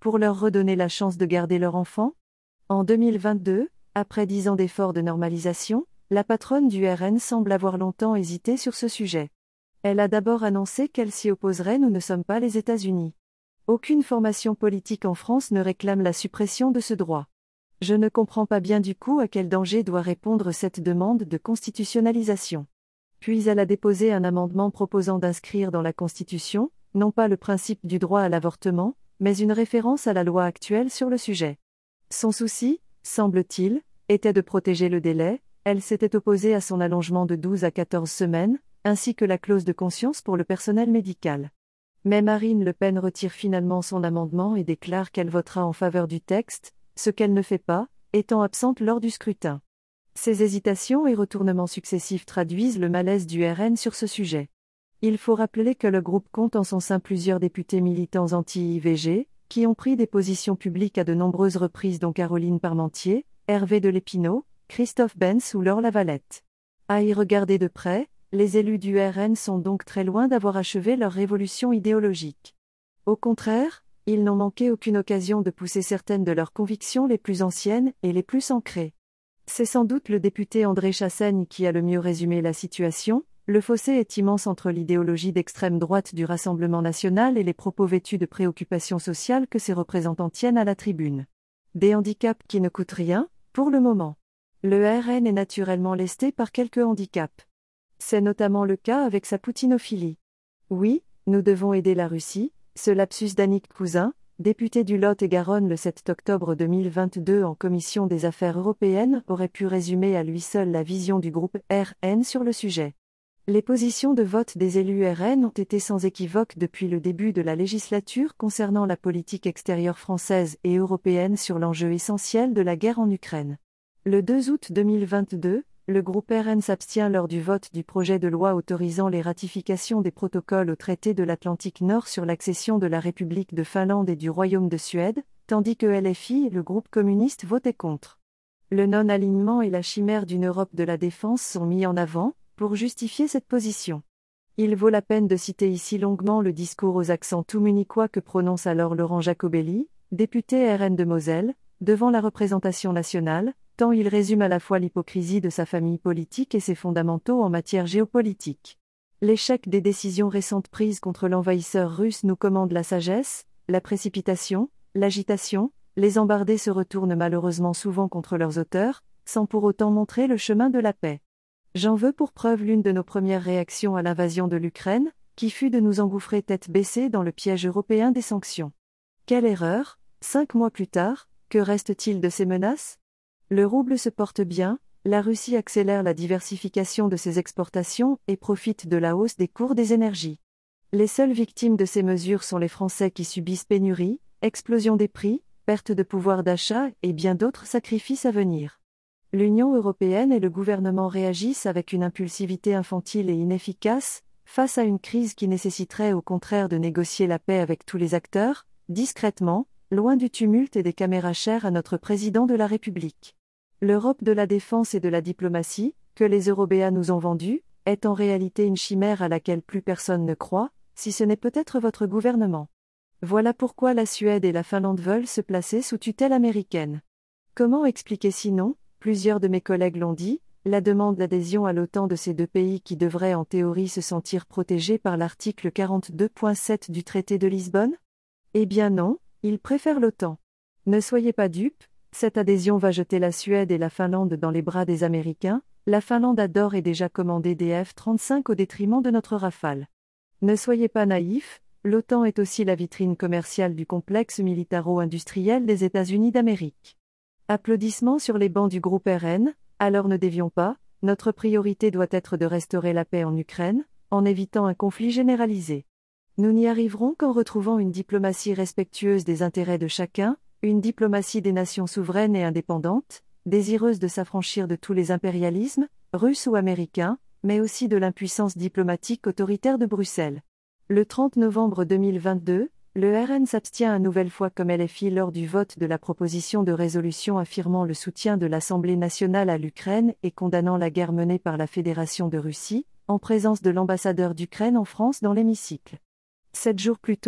pour leur redonner la chance de garder leur enfant? En deux mille vingt-deux, après dix ans d'efforts de normalisation, la patronne du R N semble avoir longtemps hésité sur ce sujet. Elle a d'abord annoncé qu'elle s'y opposerait. Nous ne sommes pas les États-Unis. Aucune formation politique en France ne réclame la suppression de ce droit. Je ne comprends pas bien du coup à quel danger doit répondre cette demande de constitutionnalisation. Puis elle a déposé un amendement proposant d'inscrire dans la Constitution, non pas le principe du droit à l'avortement, mais une référence à la loi actuelle sur le sujet. Son souci, semble-t-il, était de protéger le délai. Elle s'était opposée à son allongement de douze à quatorze semaines, ainsi que la clause de conscience pour le personnel médical. Mais Marine Le Pen retire finalement son amendement et déclare qu'elle votera en faveur du texte, ce qu'elle ne fait pas, étant absente lors du scrutin. Ces hésitations et retournements successifs traduisent le malaise du R N sur ce sujet. Il faut rappeler que le groupe compte en son sein plusieurs députés militants anti-I V G, qui ont pris des positions publiques à de nombreuses reprises dont Caroline Parmentier, Hervé de Lépinot, Christophe Benz ou Laure Lavalette. À y regarder de près, les élus du R N sont donc très loin d'avoir achevé leur révolution idéologique. Au contraire, ils n'ont manqué aucune occasion de pousser certaines de leurs convictions les plus anciennes et les plus ancrées. C'est sans doute le député André Chassaigne qui a le mieux résumé la situation. Le fossé est immense entre l'idéologie d'extrême droite du Rassemblement national et les propos vêtus de préoccupations sociales que ses représentants tiennent à la tribune. Des handicaps qui ne coûtent rien, pour le moment. Le R N est naturellement lesté par quelques handicaps. C'est notamment le cas avec sa poutinophilie. Oui, nous devons aider la Russie, ce lapsus d'Annick Cousin, député du Lot-et-Garonne le sept octobre deux mille vingt-deux en commission des affaires européennes, aurait pu résumer à lui seul la vision du groupe R N sur le sujet. Les positions de vote des élus R N ont été sans équivoque depuis le début de la législature concernant la politique extérieure française et européenne sur l'enjeu essentiel de la guerre en Ukraine. Le deux août deux mille vingt-deux, le groupe R N s'abstient lors du vote du projet de loi autorisant les ratifications des protocoles au traité de l'Atlantique Nord sur l'accession de la République de Finlande et du Royaume de Suède, tandis que L F I et le groupe communiste votaient contre. Le non-alignement et la chimère d'une Europe de la défense sont mis en avant, pour justifier cette position. Il vaut la peine de citer ici longuement le discours aux accents tout munichois que prononce alors Laurent Jacobelli, député R N de Moselle, devant la représentation nationale, tant il résume à la fois l'hypocrisie de sa famille politique et ses fondamentaux en matière géopolitique. L'échec des décisions récentes prises contre l'envahisseur russe nous commande la sagesse, la précipitation, l'agitation. Les embardés se retournent malheureusement souvent contre leurs auteurs, sans pour autant montrer le chemin de la paix. J'en veux pour preuve l'une de nos premières réactions à l'invasion de l'Ukraine, qui fut de nous engouffrer tête baissée dans le piège européen des sanctions. Quelle erreur, cinq mois plus tard, que reste-t-il de ces menaces ? Le rouble se porte bien, la Russie accélère la diversification de ses exportations et profite de la hausse des cours des énergies. Les seules victimes de ces mesures sont les Français qui subissent pénurie, explosion des prix, perte de pouvoir d'achat et bien d'autres sacrifices à venir. L'Union européenne et le gouvernement réagissent avec une impulsivité infantile et inefficace, face à une crise qui nécessiterait au contraire de négocier la paix avec tous les acteurs, discrètement, loin du tumulte et des caméras chères à notre président de la République. L'Europe de la défense et de la diplomatie, que les Européens nous ont vendue, est en réalité une chimère à laquelle plus personne ne croit, si ce n'est peut-être votre gouvernement. Voilà pourquoi la Suède et la Finlande veulent se placer sous tutelle américaine. Comment expliquer sinon, plusieurs de mes collègues l'ont dit, la demande d'adhésion à l'OTAN de ces deux pays qui devraient en théorie se sentir protégés par l'article quarante-deux point sept du traité de Lisbonne ? Eh bien non, ils préfèrent l'OTAN. Ne soyez pas dupes, cette adhésion va jeter la Suède et la Finlande dans les bras des Américains. La Finlande adore et déjà commandé des F trente-cinq au détriment de notre Rafale. Ne soyez pas naïfs, l'OTAN est aussi la vitrine commerciale du complexe militaro-industriel des États-Unis d'Amérique. Applaudissements sur les bancs du groupe R N, alors ne dévions pas, notre priorité doit être de restaurer la paix en Ukraine, en évitant un conflit généralisé. Nous n'y arriverons qu'en retrouvant une diplomatie respectueuse des intérêts de chacun, une diplomatie des nations souveraines et indépendantes, désireuse de s'affranchir de tous les impérialismes, russes ou américains, mais aussi de l'impuissance diplomatique autoritaire de Bruxelles. Le trente novembre deux mille vingt-deux, le R N s'abstient une nouvelle fois comme L F I lors du vote de la proposition de résolution affirmant le soutien de l'Assemblée nationale à l'Ukraine et condamnant la guerre menée par la Fédération de Russie, en présence de l'ambassadeur d'Ukraine en France dans l'hémicycle. Sept jours plus tôt,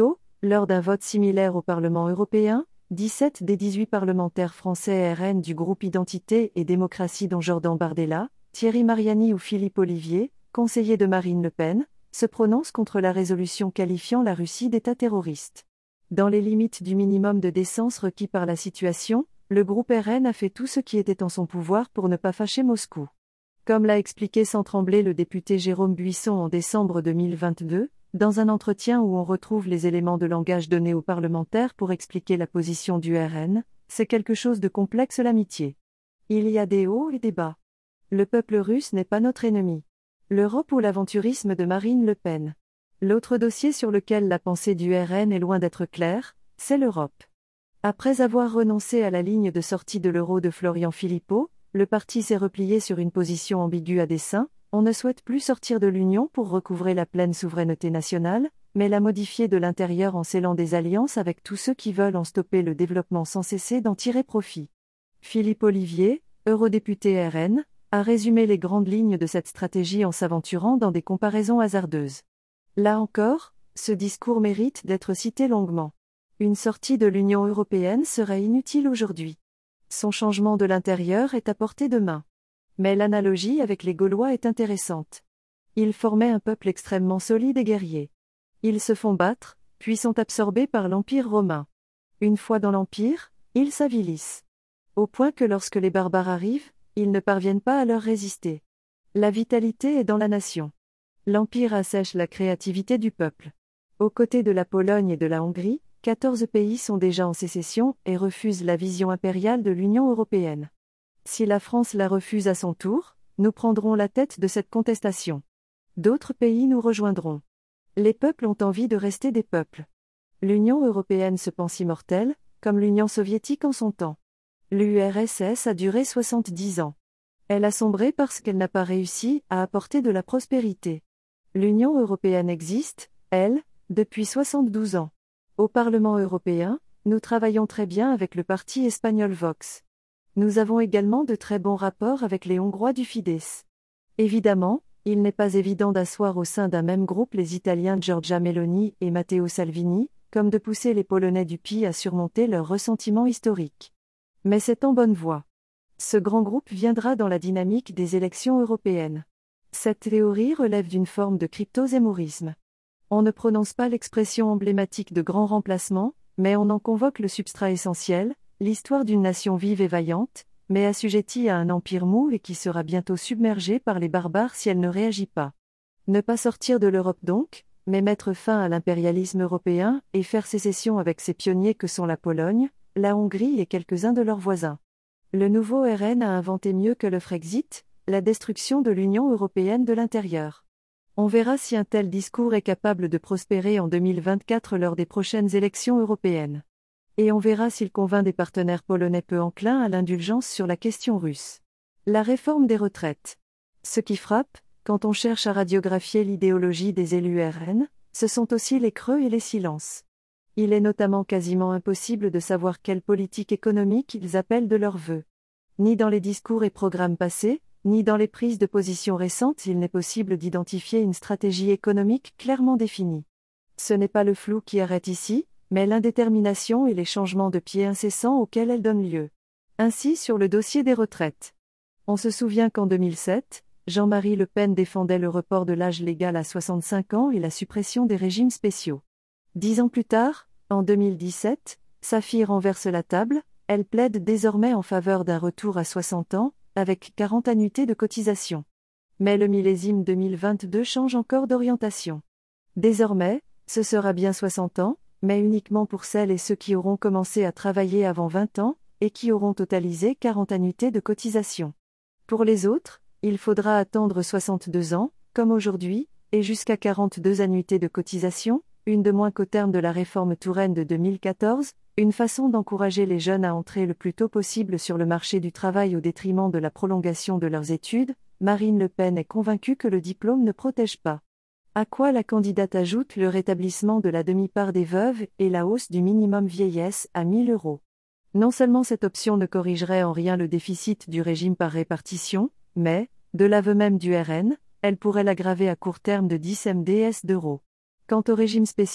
Lors d'un vote similaire au Parlement européen, dix-sept des dix-huit parlementaires français R N du groupe Identité et Démocratie dont Jordan Bardella, Thierry Mariani ou Philippe Ollivier, conseillers de Marine Le Pen, se prononcent contre la résolution qualifiant la Russie d'État terroriste. Dans les limites du minimum de décence requis par la situation, le groupe R N a fait tout ce qui était en son pouvoir pour ne pas fâcher Moscou. Comme l'a expliqué sans trembler le député Jérôme Buisson en décembre deux mille vingt-deux, dans un entretien où on retrouve les éléments de langage donnés aux parlementaires pour expliquer la position du R N, c'est quelque chose de complexe l'amitié. Il y a des hauts et des bas. Le peuple russe n'est pas notre ennemi. L'Europe ou l'aventurisme de Marine Le Pen. L'autre dossier sur lequel la pensée du R N est loin d'être claire, c'est l'Europe. Après avoir renoncé à la ligne de sortie de l'euro de Florian Philippot, le parti s'est replié sur une position ambiguë à dessein. On ne souhaite plus sortir de l'Union pour recouvrer la pleine souveraineté nationale, mais la modifier de l'intérieur en scellant des alliances avec tous ceux qui veulent en stopper le développement sans cesser d'en tirer profit. Philippe Ollivier, eurodéputé R N, a résumé les grandes lignes de cette stratégie en s'aventurant dans des comparaisons hasardeuses. Là encore, ce discours mérite d'être cité longuement. Une sortie de l'Union européenne serait inutile aujourd'hui. Son changement de l'intérieur est à portée de main. Mais l'analogie avec les Gaulois est intéressante. Ils formaient un peuple extrêmement solide et guerrier. Ils se font battre, puis sont absorbés par l'Empire romain. Une fois dans l'Empire, ils s'avilissent. Au point que lorsque les barbares arrivent, ils ne parviennent pas à leur résister. La vitalité est dans la nation. L'Empire assèche la créativité du peuple. Aux côtés de la Pologne et de la Hongrie, quatorze pays sont déjà en sécession et refusent la vision impériale de l'Union européenne. Si la France la refuse à son tour, nous prendrons la tête de cette contestation. D'autres pays nous rejoindront. Les peuples ont envie de rester des peuples. L'Union européenne se pense immortelle, comme l'Union soviétique en son temps. L'U R S S a duré soixante-dix ans. Elle a sombré parce qu'elle n'a pas réussi à apporter de la prospérité. L'Union européenne existe, elle, depuis soixante-douze ans. Au Parlement européen, nous travaillons très bien avec le parti espagnol Vox. Nous avons également de très bons rapports avec les Hongrois du Fidesz. Évidemment, il n'est pas évident d'asseoir au sein d'un même groupe les Italiens Giorgia Meloni et Matteo Salvini, comme de pousser les Polonais du P I à surmonter leur ressentiment historique. Mais c'est en bonne voie. Ce grand groupe viendra dans la dynamique des élections européennes. Cette théorie relève d'une forme de crypto-zémorisme. On ne prononce pas l'expression emblématique de grand remplacement, mais on en convoque le substrat essentiel, l'histoire d'une nation vive et vaillante, mais assujettie à un empire mou et qui sera bientôt submergée par les barbares si elle ne réagit pas. Ne pas sortir de l'Europe donc, mais mettre fin à l'impérialisme européen et faire sécession avec ces pionniers que sont la Pologne, la Hongrie et quelques-uns de leurs voisins. Le nouveau R N a inventé mieux que le Frexit, la destruction de l'Union européenne de l'intérieur. On verra si un tel discours est capable de prospérer en deux mille vingt-quatre lors des prochaines élections européennes. Et on verra s'il convainc des partenaires polonais peu enclins à l'indulgence sur la question russe. La réforme des retraites. Ce qui frappe, quand on cherche à radiographier l'idéologie des élus R N, ce sont aussi les creux et les silences. Il est notamment quasiment impossible de savoir quelle politique économique ils appellent de leur vœu. Ni dans les discours et programmes passés, ni dans les prises de position récentes il n'est possible d'identifier une stratégie économique clairement définie. Ce n'est pas le flou qui arrête ici, mais l'indétermination et les changements de pied incessants auxquels elle donne lieu. Ainsi sur le dossier des retraites. On se souvient qu'en deux mille sept, Jean-Marie Le Pen défendait le report de l'âge légal à soixante-cinq ans et la suppression des régimes spéciaux. Dix ans plus tard, en deux mille dix-sept, sa fille renverse la table, elle plaide désormais en faveur d'un retour à soixante ans, avec quarante annuités de cotisation. Mais le millésime deux mille vingt-deux change encore d'orientation. Désormais, ce sera bien soixante ans, mais uniquement pour celles et ceux qui auront commencé à travailler avant vingt ans, et qui auront totalisé quarante annuités de cotisation. Pour les autres, il faudra attendre soixante-deux ans, comme aujourd'hui, et jusqu'à quarante-deux annuités de cotisation, une de moins qu'au terme de la réforme Touraine de deux mille quatorze, une façon d'encourager les jeunes à entrer le plus tôt possible sur le marché du travail au détriment de la prolongation de leurs études. Marine Le Pen est convaincue que le diplôme ne protège pas. À quoi la candidate ajoute le rétablissement de la demi-part des veuves et la hausse du minimum vieillesse à mille euros. Non seulement cette option ne corrigerait en rien le déficit du régime par répartition, mais, de l'aveu même du R N, elle pourrait l'aggraver à court terme de dix milliards d'euros. Quant aux régimes spéciaux,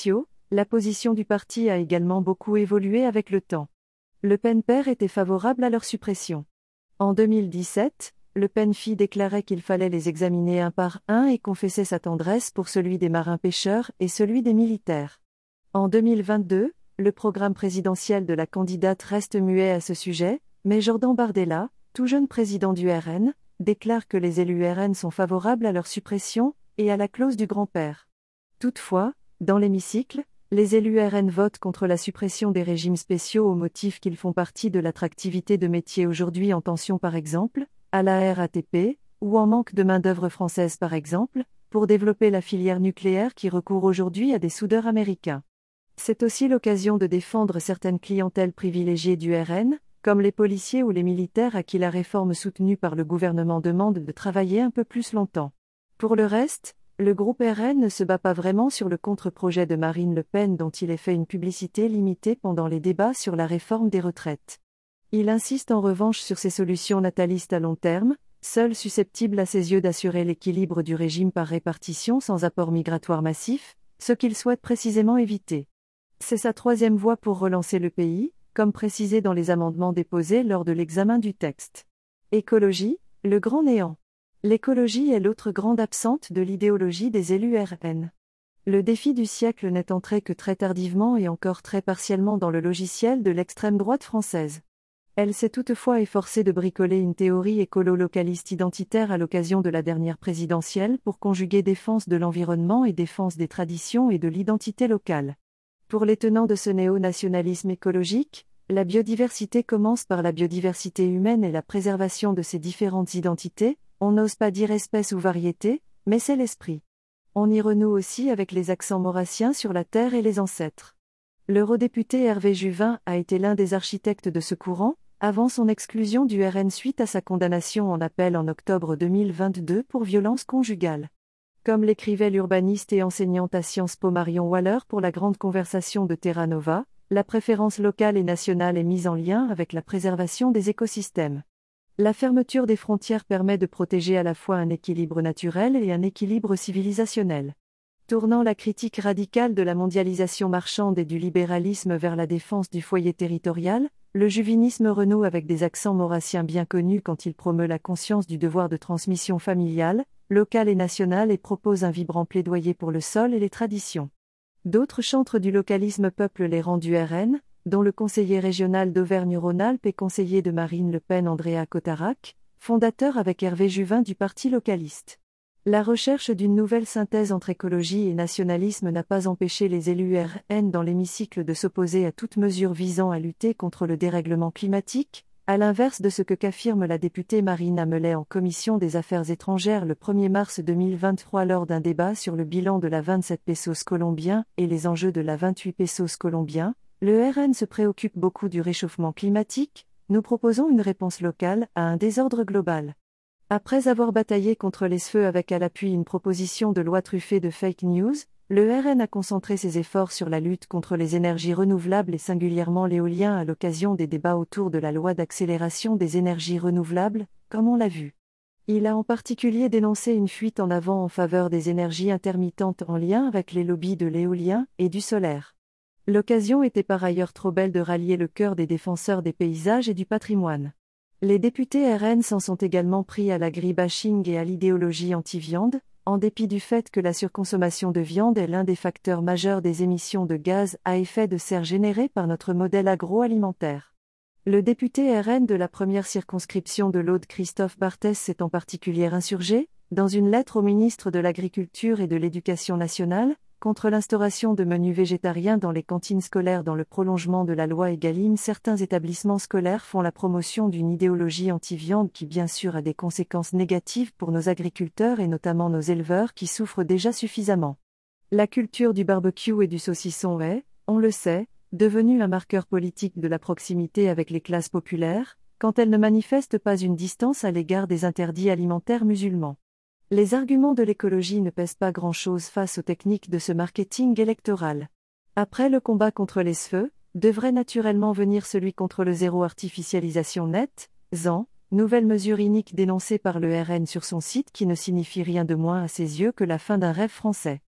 La position du parti a également beaucoup évolué avec le temps. Le Pen père était favorable à leur suppression. En deux mille dix-sept, Le Pen fille déclarait qu'il fallait les examiner un par un et confessait sa tendresse pour celui des marins-pêcheurs et celui des militaires. En deux mille vingt-deux, le programme présidentiel de la candidate reste muet à ce sujet, mais Jordan Bardella, tout jeune président du R N, déclare que les élus R N sont favorables à leur suppression et à la clause du grand-père. Toutefois, dans l'hémicycle, les élus R N votent contre la suppression des régimes spéciaux au motif qu'ils font partie de l'attractivité de métiers aujourd'hui en tension par exemple, à la R A T P, ou en manque de main-d'œuvre française par exemple, pour développer la filière nucléaire qui recourt aujourd'hui à des soudeurs américains. C'est aussi l'occasion de défendre certaines clientèles privilégiées du R N, comme les policiers ou les militaires à qui la réforme soutenue par le gouvernement demande de travailler un peu plus longtemps. Pour le reste, le groupe R N ne se bat pas vraiment sur le contre-projet de Marine Le Pen dont il est fait une publicité limitée pendant les débats sur la réforme des retraites. Il insiste en revanche sur ses solutions natalistes à long terme, seules susceptibles à ses yeux d'assurer l'équilibre du régime par répartition sans apport migratoire massif, ce qu'il souhaite précisément éviter. C'est sa troisième voie pour relancer le pays, comme précisé dans les amendements déposés lors de l'examen du texte. Écologie, le grand néant. L'écologie est l'autre grande absente de l'idéologie des élus R N. Le défi du siècle n'est entré que très tardivement et encore très partiellement dans le logiciel de l'extrême droite française. Elle s'est toutefois efforcée de bricoler une théorie écolo-localiste identitaire à l'occasion de la dernière présidentielle pour conjuguer défense de l'environnement et défense des traditions et de l'identité locale. Pour les tenants de ce néo-nationalisme écologique, la biodiversité commence par la biodiversité humaine et la préservation de ces différentes identités, on n'ose pas dire espèce ou variété, mais c'est l'esprit. On y renoue aussi avec les accents maurrassiens sur la terre et les ancêtres. L'eurodéputé Hervé Juvin a été l'un des architectes de ce courant, avant son exclusion du R N suite à sa condamnation en appel en octobre deux mille vingt-deux pour violence conjugale. Comme l'écrivait l'urbaniste et enseignante à Sciences Po Marion Waller pour la grande conversation de Terra Nova, la préférence locale et nationale est mise en lien avec la préservation des écosystèmes. La fermeture des frontières permet de protéger à la fois un équilibre naturel et un équilibre civilisationnel. Tournant la critique radicale de la mondialisation marchande et du libéralisme vers la défense du foyer territorial, le juvinisme renoue avec des accents maurrassiens bien connus quand il promeut la conscience du devoir de transmission familiale, locale et nationale et propose un vibrant plaidoyer pour le sol et les traditions. D'autres chantres du localisme peuplent les rangs du R N, dont le conseiller régional d'Auvergne-Rhône-Alpes et conseiller de Marine Le Pen Andrea Cotarac, fondateur avec Hervé Juvin du Parti localiste. La recherche d'une nouvelle synthèse entre écologie et nationalisme n'a pas empêché les élus R N dans l'hémicycle de s'opposer à toute mesure visant à lutter contre le dérèglement climatique, à l'inverse de ce que qu'affirme la députée Marine Amelet en commission des Affaires étrangères le premier mars deux mille vingt-trois lors d'un débat sur le bilan de la vingt-sept pesos colombien et les enjeux de la vingt-huit pesos colombien. Le R N se préoccupe beaucoup du réchauffement climatique, nous proposons une réponse locale à un désordre global. Après avoir bataillé contre les S F E avec à l'appui une proposition de loi truffée de fake news, le R N a concentré ses efforts sur la lutte contre les énergies renouvelables et singulièrement l'éolien à l'occasion des débats autour de la loi d'accélération des énergies renouvelables, comme on l'a vu. Il a en particulier dénoncé une fuite en avant en faveur des énergies intermittentes en lien avec les lobbies de l'éolien et du solaire. L'occasion était par ailleurs trop belle de rallier le cœur des défenseurs des paysages et du patrimoine. Les députés R N s'en sont également pris à l'agribashing et à l'idéologie anti-viande, en dépit du fait que la surconsommation de viande est l'un des facteurs majeurs des émissions de gaz à effet de serre générées par notre modèle agroalimentaire. Le député R N de la première circonscription de l'Aude Christophe Barthès s'est en particulier insurgé, dans une lettre au ministre de l'Agriculture et de l'Éducation nationale, contre l'instauration de menus végétariens dans les cantines scolaires dans le prolongement de la loi Egalim. Certains établissements scolaires font la promotion d'une idéologie anti-viande qui bien sûr a des conséquences négatives pour nos agriculteurs et notamment nos éleveurs qui souffrent déjà suffisamment. La culture du barbecue et du saucisson est, on le sait, devenue un marqueur politique de la proximité avec les classes populaires, quand elle ne manifeste pas une distance à l'égard des interdits alimentaires musulmans. Les arguments de l'écologie ne pèsent pas grand-chose face aux techniques de ce marketing électoral. Après le combat contre les S F E, devrait naturellement venir celui contre le zéro artificialisation nette, Z A N, nouvelle mesure inique dénoncée par le R N sur son site qui ne signifie rien de moins à ses yeux que la fin d'un rêve français.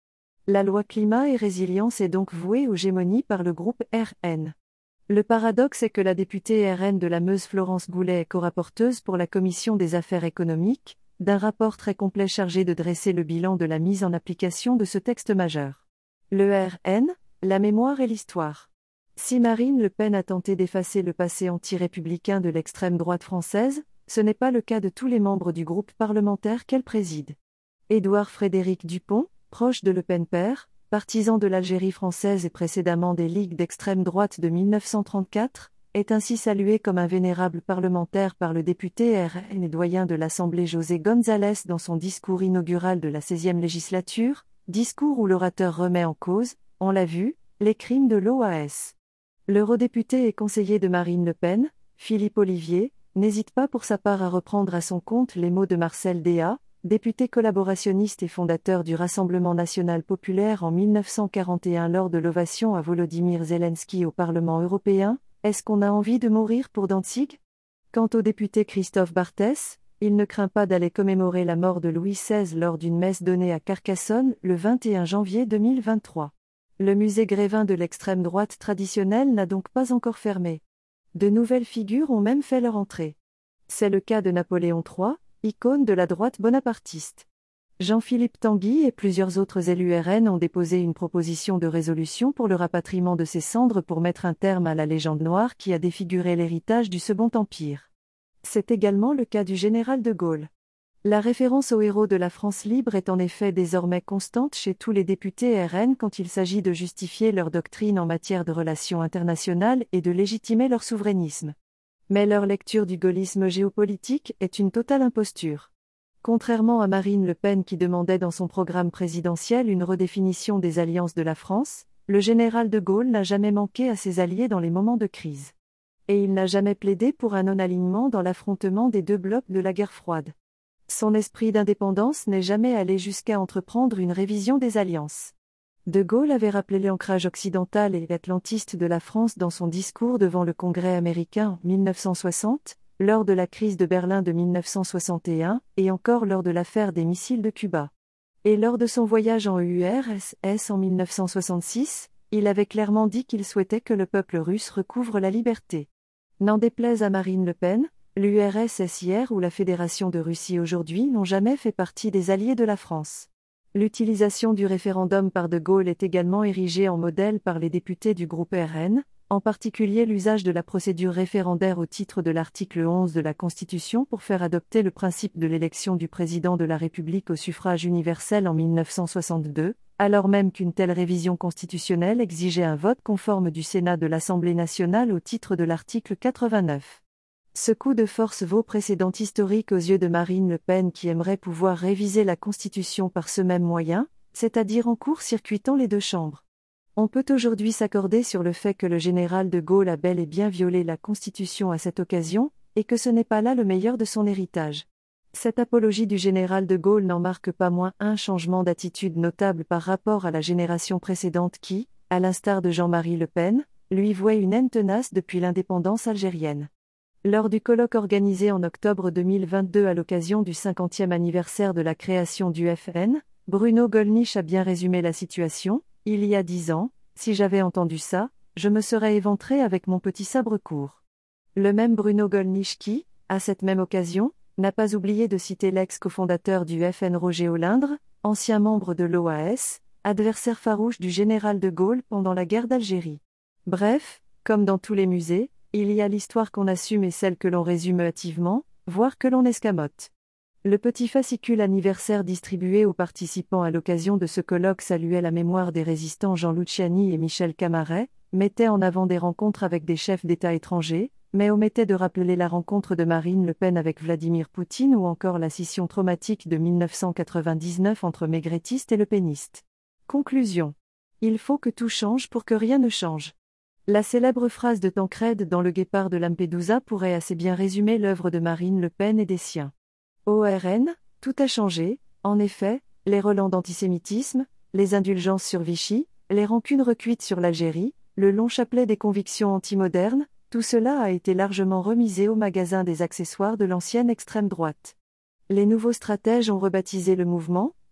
La loi climat et résilience est donc vouée aux gémonies par le groupe R N. Le paradoxe est que la députée R N de la Meuse Florence Goulet est corapporteuse pour la Commission des affaires économiques, d'un rapport très complet chargé de dresser le bilan de la mise en application de ce texte majeur. Le R N, la mémoire et l'histoire. Si Marine Le Pen a tenté d'effacer le passé anti-républicain de l'extrême droite française, ce n'est pas le cas de tous les membres du groupe parlementaire qu'elle préside. Édouard Frédéric Dupont, proche de Le Pen père, partisan de l'Algérie française et précédemment des ligues d'extrême droite de mille neuf cent trente-quatre, est ainsi salué comme un vénérable parlementaire par le député R N et doyen de l'Assemblée José González dans son discours inaugural de la seizième législature, discours où l'orateur remet en cause, on l'a vu, les crimes de l'O A S. L'eurodéputé et conseiller de Marine Le Pen, Philippe Ollivier, n'hésite pas pour sa part à reprendre à son compte les mots de Marcel Déat, député collaborationniste et fondateur du Rassemblement national populaire en mille neuf cent quarante et un lors de l'ovation à Volodymyr Zelensky au Parlement européen, « Est-ce qu'on a envie de mourir pour Danzig ?» Quant au député Christophe Barthès, il ne craint pas d'aller commémorer la mort de Louis seize lors d'une messe donnée à Carcassonne le vingt et un janvier deux mille vingt-trois. Le musée Grévin de l'extrême droite traditionnelle n'a donc pas encore fermé. De nouvelles figures ont même fait leur entrée. C'est le cas de Napoléon trois, icône de la droite bonapartiste. Jean-Philippe Tanguy et plusieurs autres élus R N ont déposé une proposition de résolution pour le rapatriement de ses cendres pour mettre un terme à la légende noire qui a défiguré l'héritage du Second Empire. C'est également le cas du général de Gaulle. La référence aux héros de la France libre est en effet désormais constante chez tous les députés R N quand il s'agit de justifier leur doctrine en matière de relations internationales et de légitimer leur souverainisme. Mais leur lecture du gaullisme géopolitique est une totale imposture. Contrairement à Marine Le Pen qui demandait dans son programme présidentiel une redéfinition des alliances de la France, le général de Gaulle n'a jamais manqué à ses alliés dans les moments de crise. Et il n'a jamais plaidé pour un non-alignement dans l'affrontement des deux blocs de la guerre froide. Son esprit d'indépendance n'est jamais allé jusqu'à entreprendre une révision des alliances. De Gaulle avait rappelé l'ancrage occidental et atlantiste de la France dans son discours devant le Congrès américain en mille neuf cent soixante, lors de la crise de Berlin de mille neuf cent soixante et un, et encore lors de l'affaire des missiles de Cuba. Et lors de son voyage en U R S S en mille neuf cent soixante-six, il avait clairement dit qu'il souhaitait que le peuple russe recouvre la liberté. N'en déplaise à Marine Le Pen, l'U R S S hier ou la Fédération de Russie aujourd'hui n'ont jamais fait partie des alliés de la France. L'utilisation du référendum par De Gaulle est également érigée en modèle par les députés du groupe R N, en particulier l'usage de la procédure référendaire au titre de l'article onze de la Constitution pour faire adopter le principe de l'élection du président de la République au suffrage universel en mille neuf cent soixante-deux, alors même qu'une telle révision constitutionnelle exigeait un vote conforme du Sénat de l'Assemblée nationale au titre de l'article quatre-vingt-neuf. Ce coup de force vaut précédent historique aux yeux de Marine Le Pen qui aimerait pouvoir réviser la Constitution par ce même moyen, c'est-à-dire en court-circuitant les deux chambres. On peut aujourd'hui s'accorder sur le fait que le général de Gaulle a bel et bien violé la Constitution à cette occasion, et que ce n'est pas là le meilleur de son héritage. Cette apologie du général de Gaulle n'en marque pas moins un changement d'attitude notable par rapport à la génération précédente qui, à l'instar de Jean-Marie Le Pen, lui vouait une haine tenace depuis l'indépendance algérienne. Lors du colloque organisé en octobre deux mille vingt-deux à l'occasion du cinquantième anniversaire de la création du F N, Bruno Gollnisch a bien résumé la situation. Il y a dix ans, si j'avais entendu ça, je me serais éventré avec mon petit sabre court. Le même Bruno Gollnisch qui, à cette même occasion, n'a pas oublié de citer l'ex-cofondateur du F N Roger Olindre, ancien membre de l'O A S, adversaire farouche du général de Gaulle pendant la guerre d'Algérie. Bref, comme dans tous les musées, il y a l'histoire qu'on assume et celle que l'on résume hâtivement, voire que l'on escamote. Le petit fascicule anniversaire distribué aux participants à l'occasion de ce colloque saluait la mémoire des résistants Jean Luciani et Michel Camaret, mettait en avant des rencontres avec des chefs d'État étrangers, mais omettait de rappeler la rencontre de Marine Le Pen avec Vladimir Poutine ou encore la scission traumatique de mille neuf cent quatre-vingt-dix-neuf entre maigretistes et lepénistes. Conclusion. Il faut que tout change pour que rien ne change. La célèbre phrase de Tancrède dans Le Guépard de Lampedusa pourrait assez bien résumer l'œuvre de Marine Le Pen et des siens. Au R N, tout a changé, en effet, les relents d'antisémitisme, les indulgences sur Vichy, les rancunes recuites sur l'Algérie, le long chapelet des convictions antimodernes, tout cela a été largement remisé au magasin des accessoires de l'ancienne extrême droite. Les nouveaux stratèges ont rebaptisé le mouvement,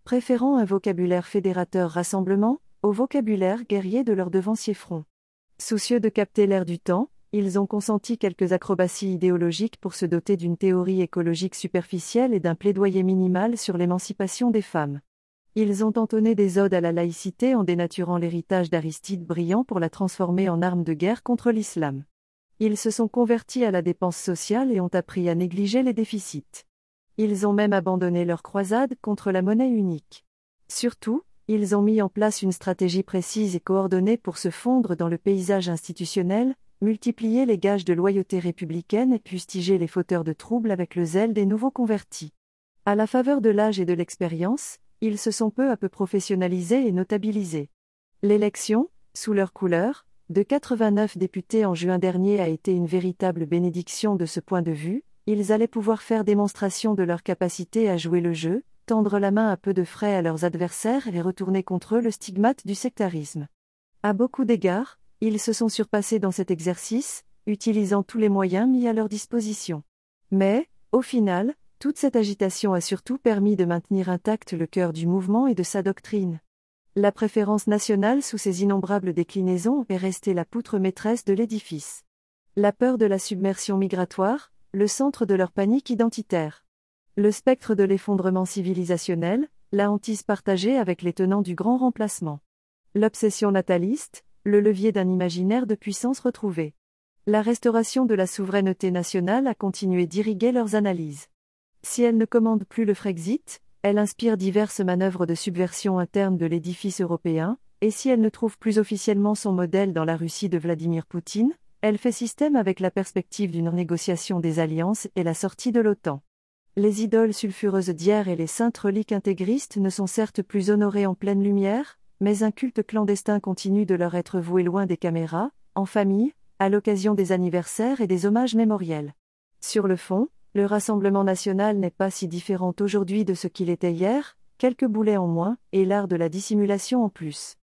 préférant un vocabulaire fédérateur rassemblement, au vocabulaire guerrier de leur devancier front. Soucieux de capter l'air du temps, ils ont consenti quelques acrobaties idéologiques pour se doter d'une théorie écologique superficielle et d'un plaidoyer minimal sur l'émancipation des femmes. Ils ont entonné des odes à la laïcité en dénaturant l'héritage d'Aristide Briand pour la transformer en arme de guerre contre l'islam. Ils se sont convertis à la dépense sociale et ont appris à négliger les déficits. Ils ont même abandonné leur croisade contre la monnaie unique. Surtout, ils ont mis en place une stratégie précise et coordonnée pour se fondre dans le paysage institutionnel, multiplier les gages de loyauté républicaine et fustiger les fauteurs de troubles avec le zèle des nouveaux convertis. À la faveur de l'âge et de l'expérience, ils se sont peu à peu professionnalisés et notabilisés. L'élection, sous leur couleur, de quatre-vingt-neuf députés en juin dernier a été une véritable bénédiction de ce point de vue. Ils allaient pouvoir faire démonstration de leur capacité à jouer le jeu, tendre la main à peu de frais à leurs adversaires et retourner contre eux le stigmate du sectarisme. À beaucoup d'égards, ils se sont surpassés dans cet exercice, utilisant tous les moyens mis à leur disposition. Mais, au final, toute cette agitation a surtout permis de maintenir intact le cœur du mouvement et de sa doctrine. La préférence nationale sous ses innombrables déclinaisons est restée la poutre maîtresse de l'édifice. La peur de la submersion migratoire, le centre de leur panique identitaire. Le spectre de l'effondrement civilisationnel, la hantise partagée avec les tenants du grand remplacement. L'obsession nataliste, le levier d'un imaginaire de puissance retrouvée. La restauration de la souveraineté nationale a continué d'irriguer leurs analyses. Si elle ne commande plus le Frexit, elle inspire diverses manœuvres de subversion interne de l'édifice européen, et si elle ne trouve plus officiellement son modèle dans la Russie de Vladimir Poutine, elle fait système avec la perspective d'une renégociation des alliances et la sortie de l'OTAN. Les idoles sulfureuses d'hier et les saintes reliques intégristes ne sont certes plus honorées en pleine lumière, mais un culte clandestin continue de leur être voué loin des caméras, en famille, à l'occasion des anniversaires et des hommages mémoriels. Sur le fond, le Rassemblement national n'est pas si différent aujourd'hui de ce qu'il était hier, quelques boulets en moins, et l'art de la dissimulation en plus.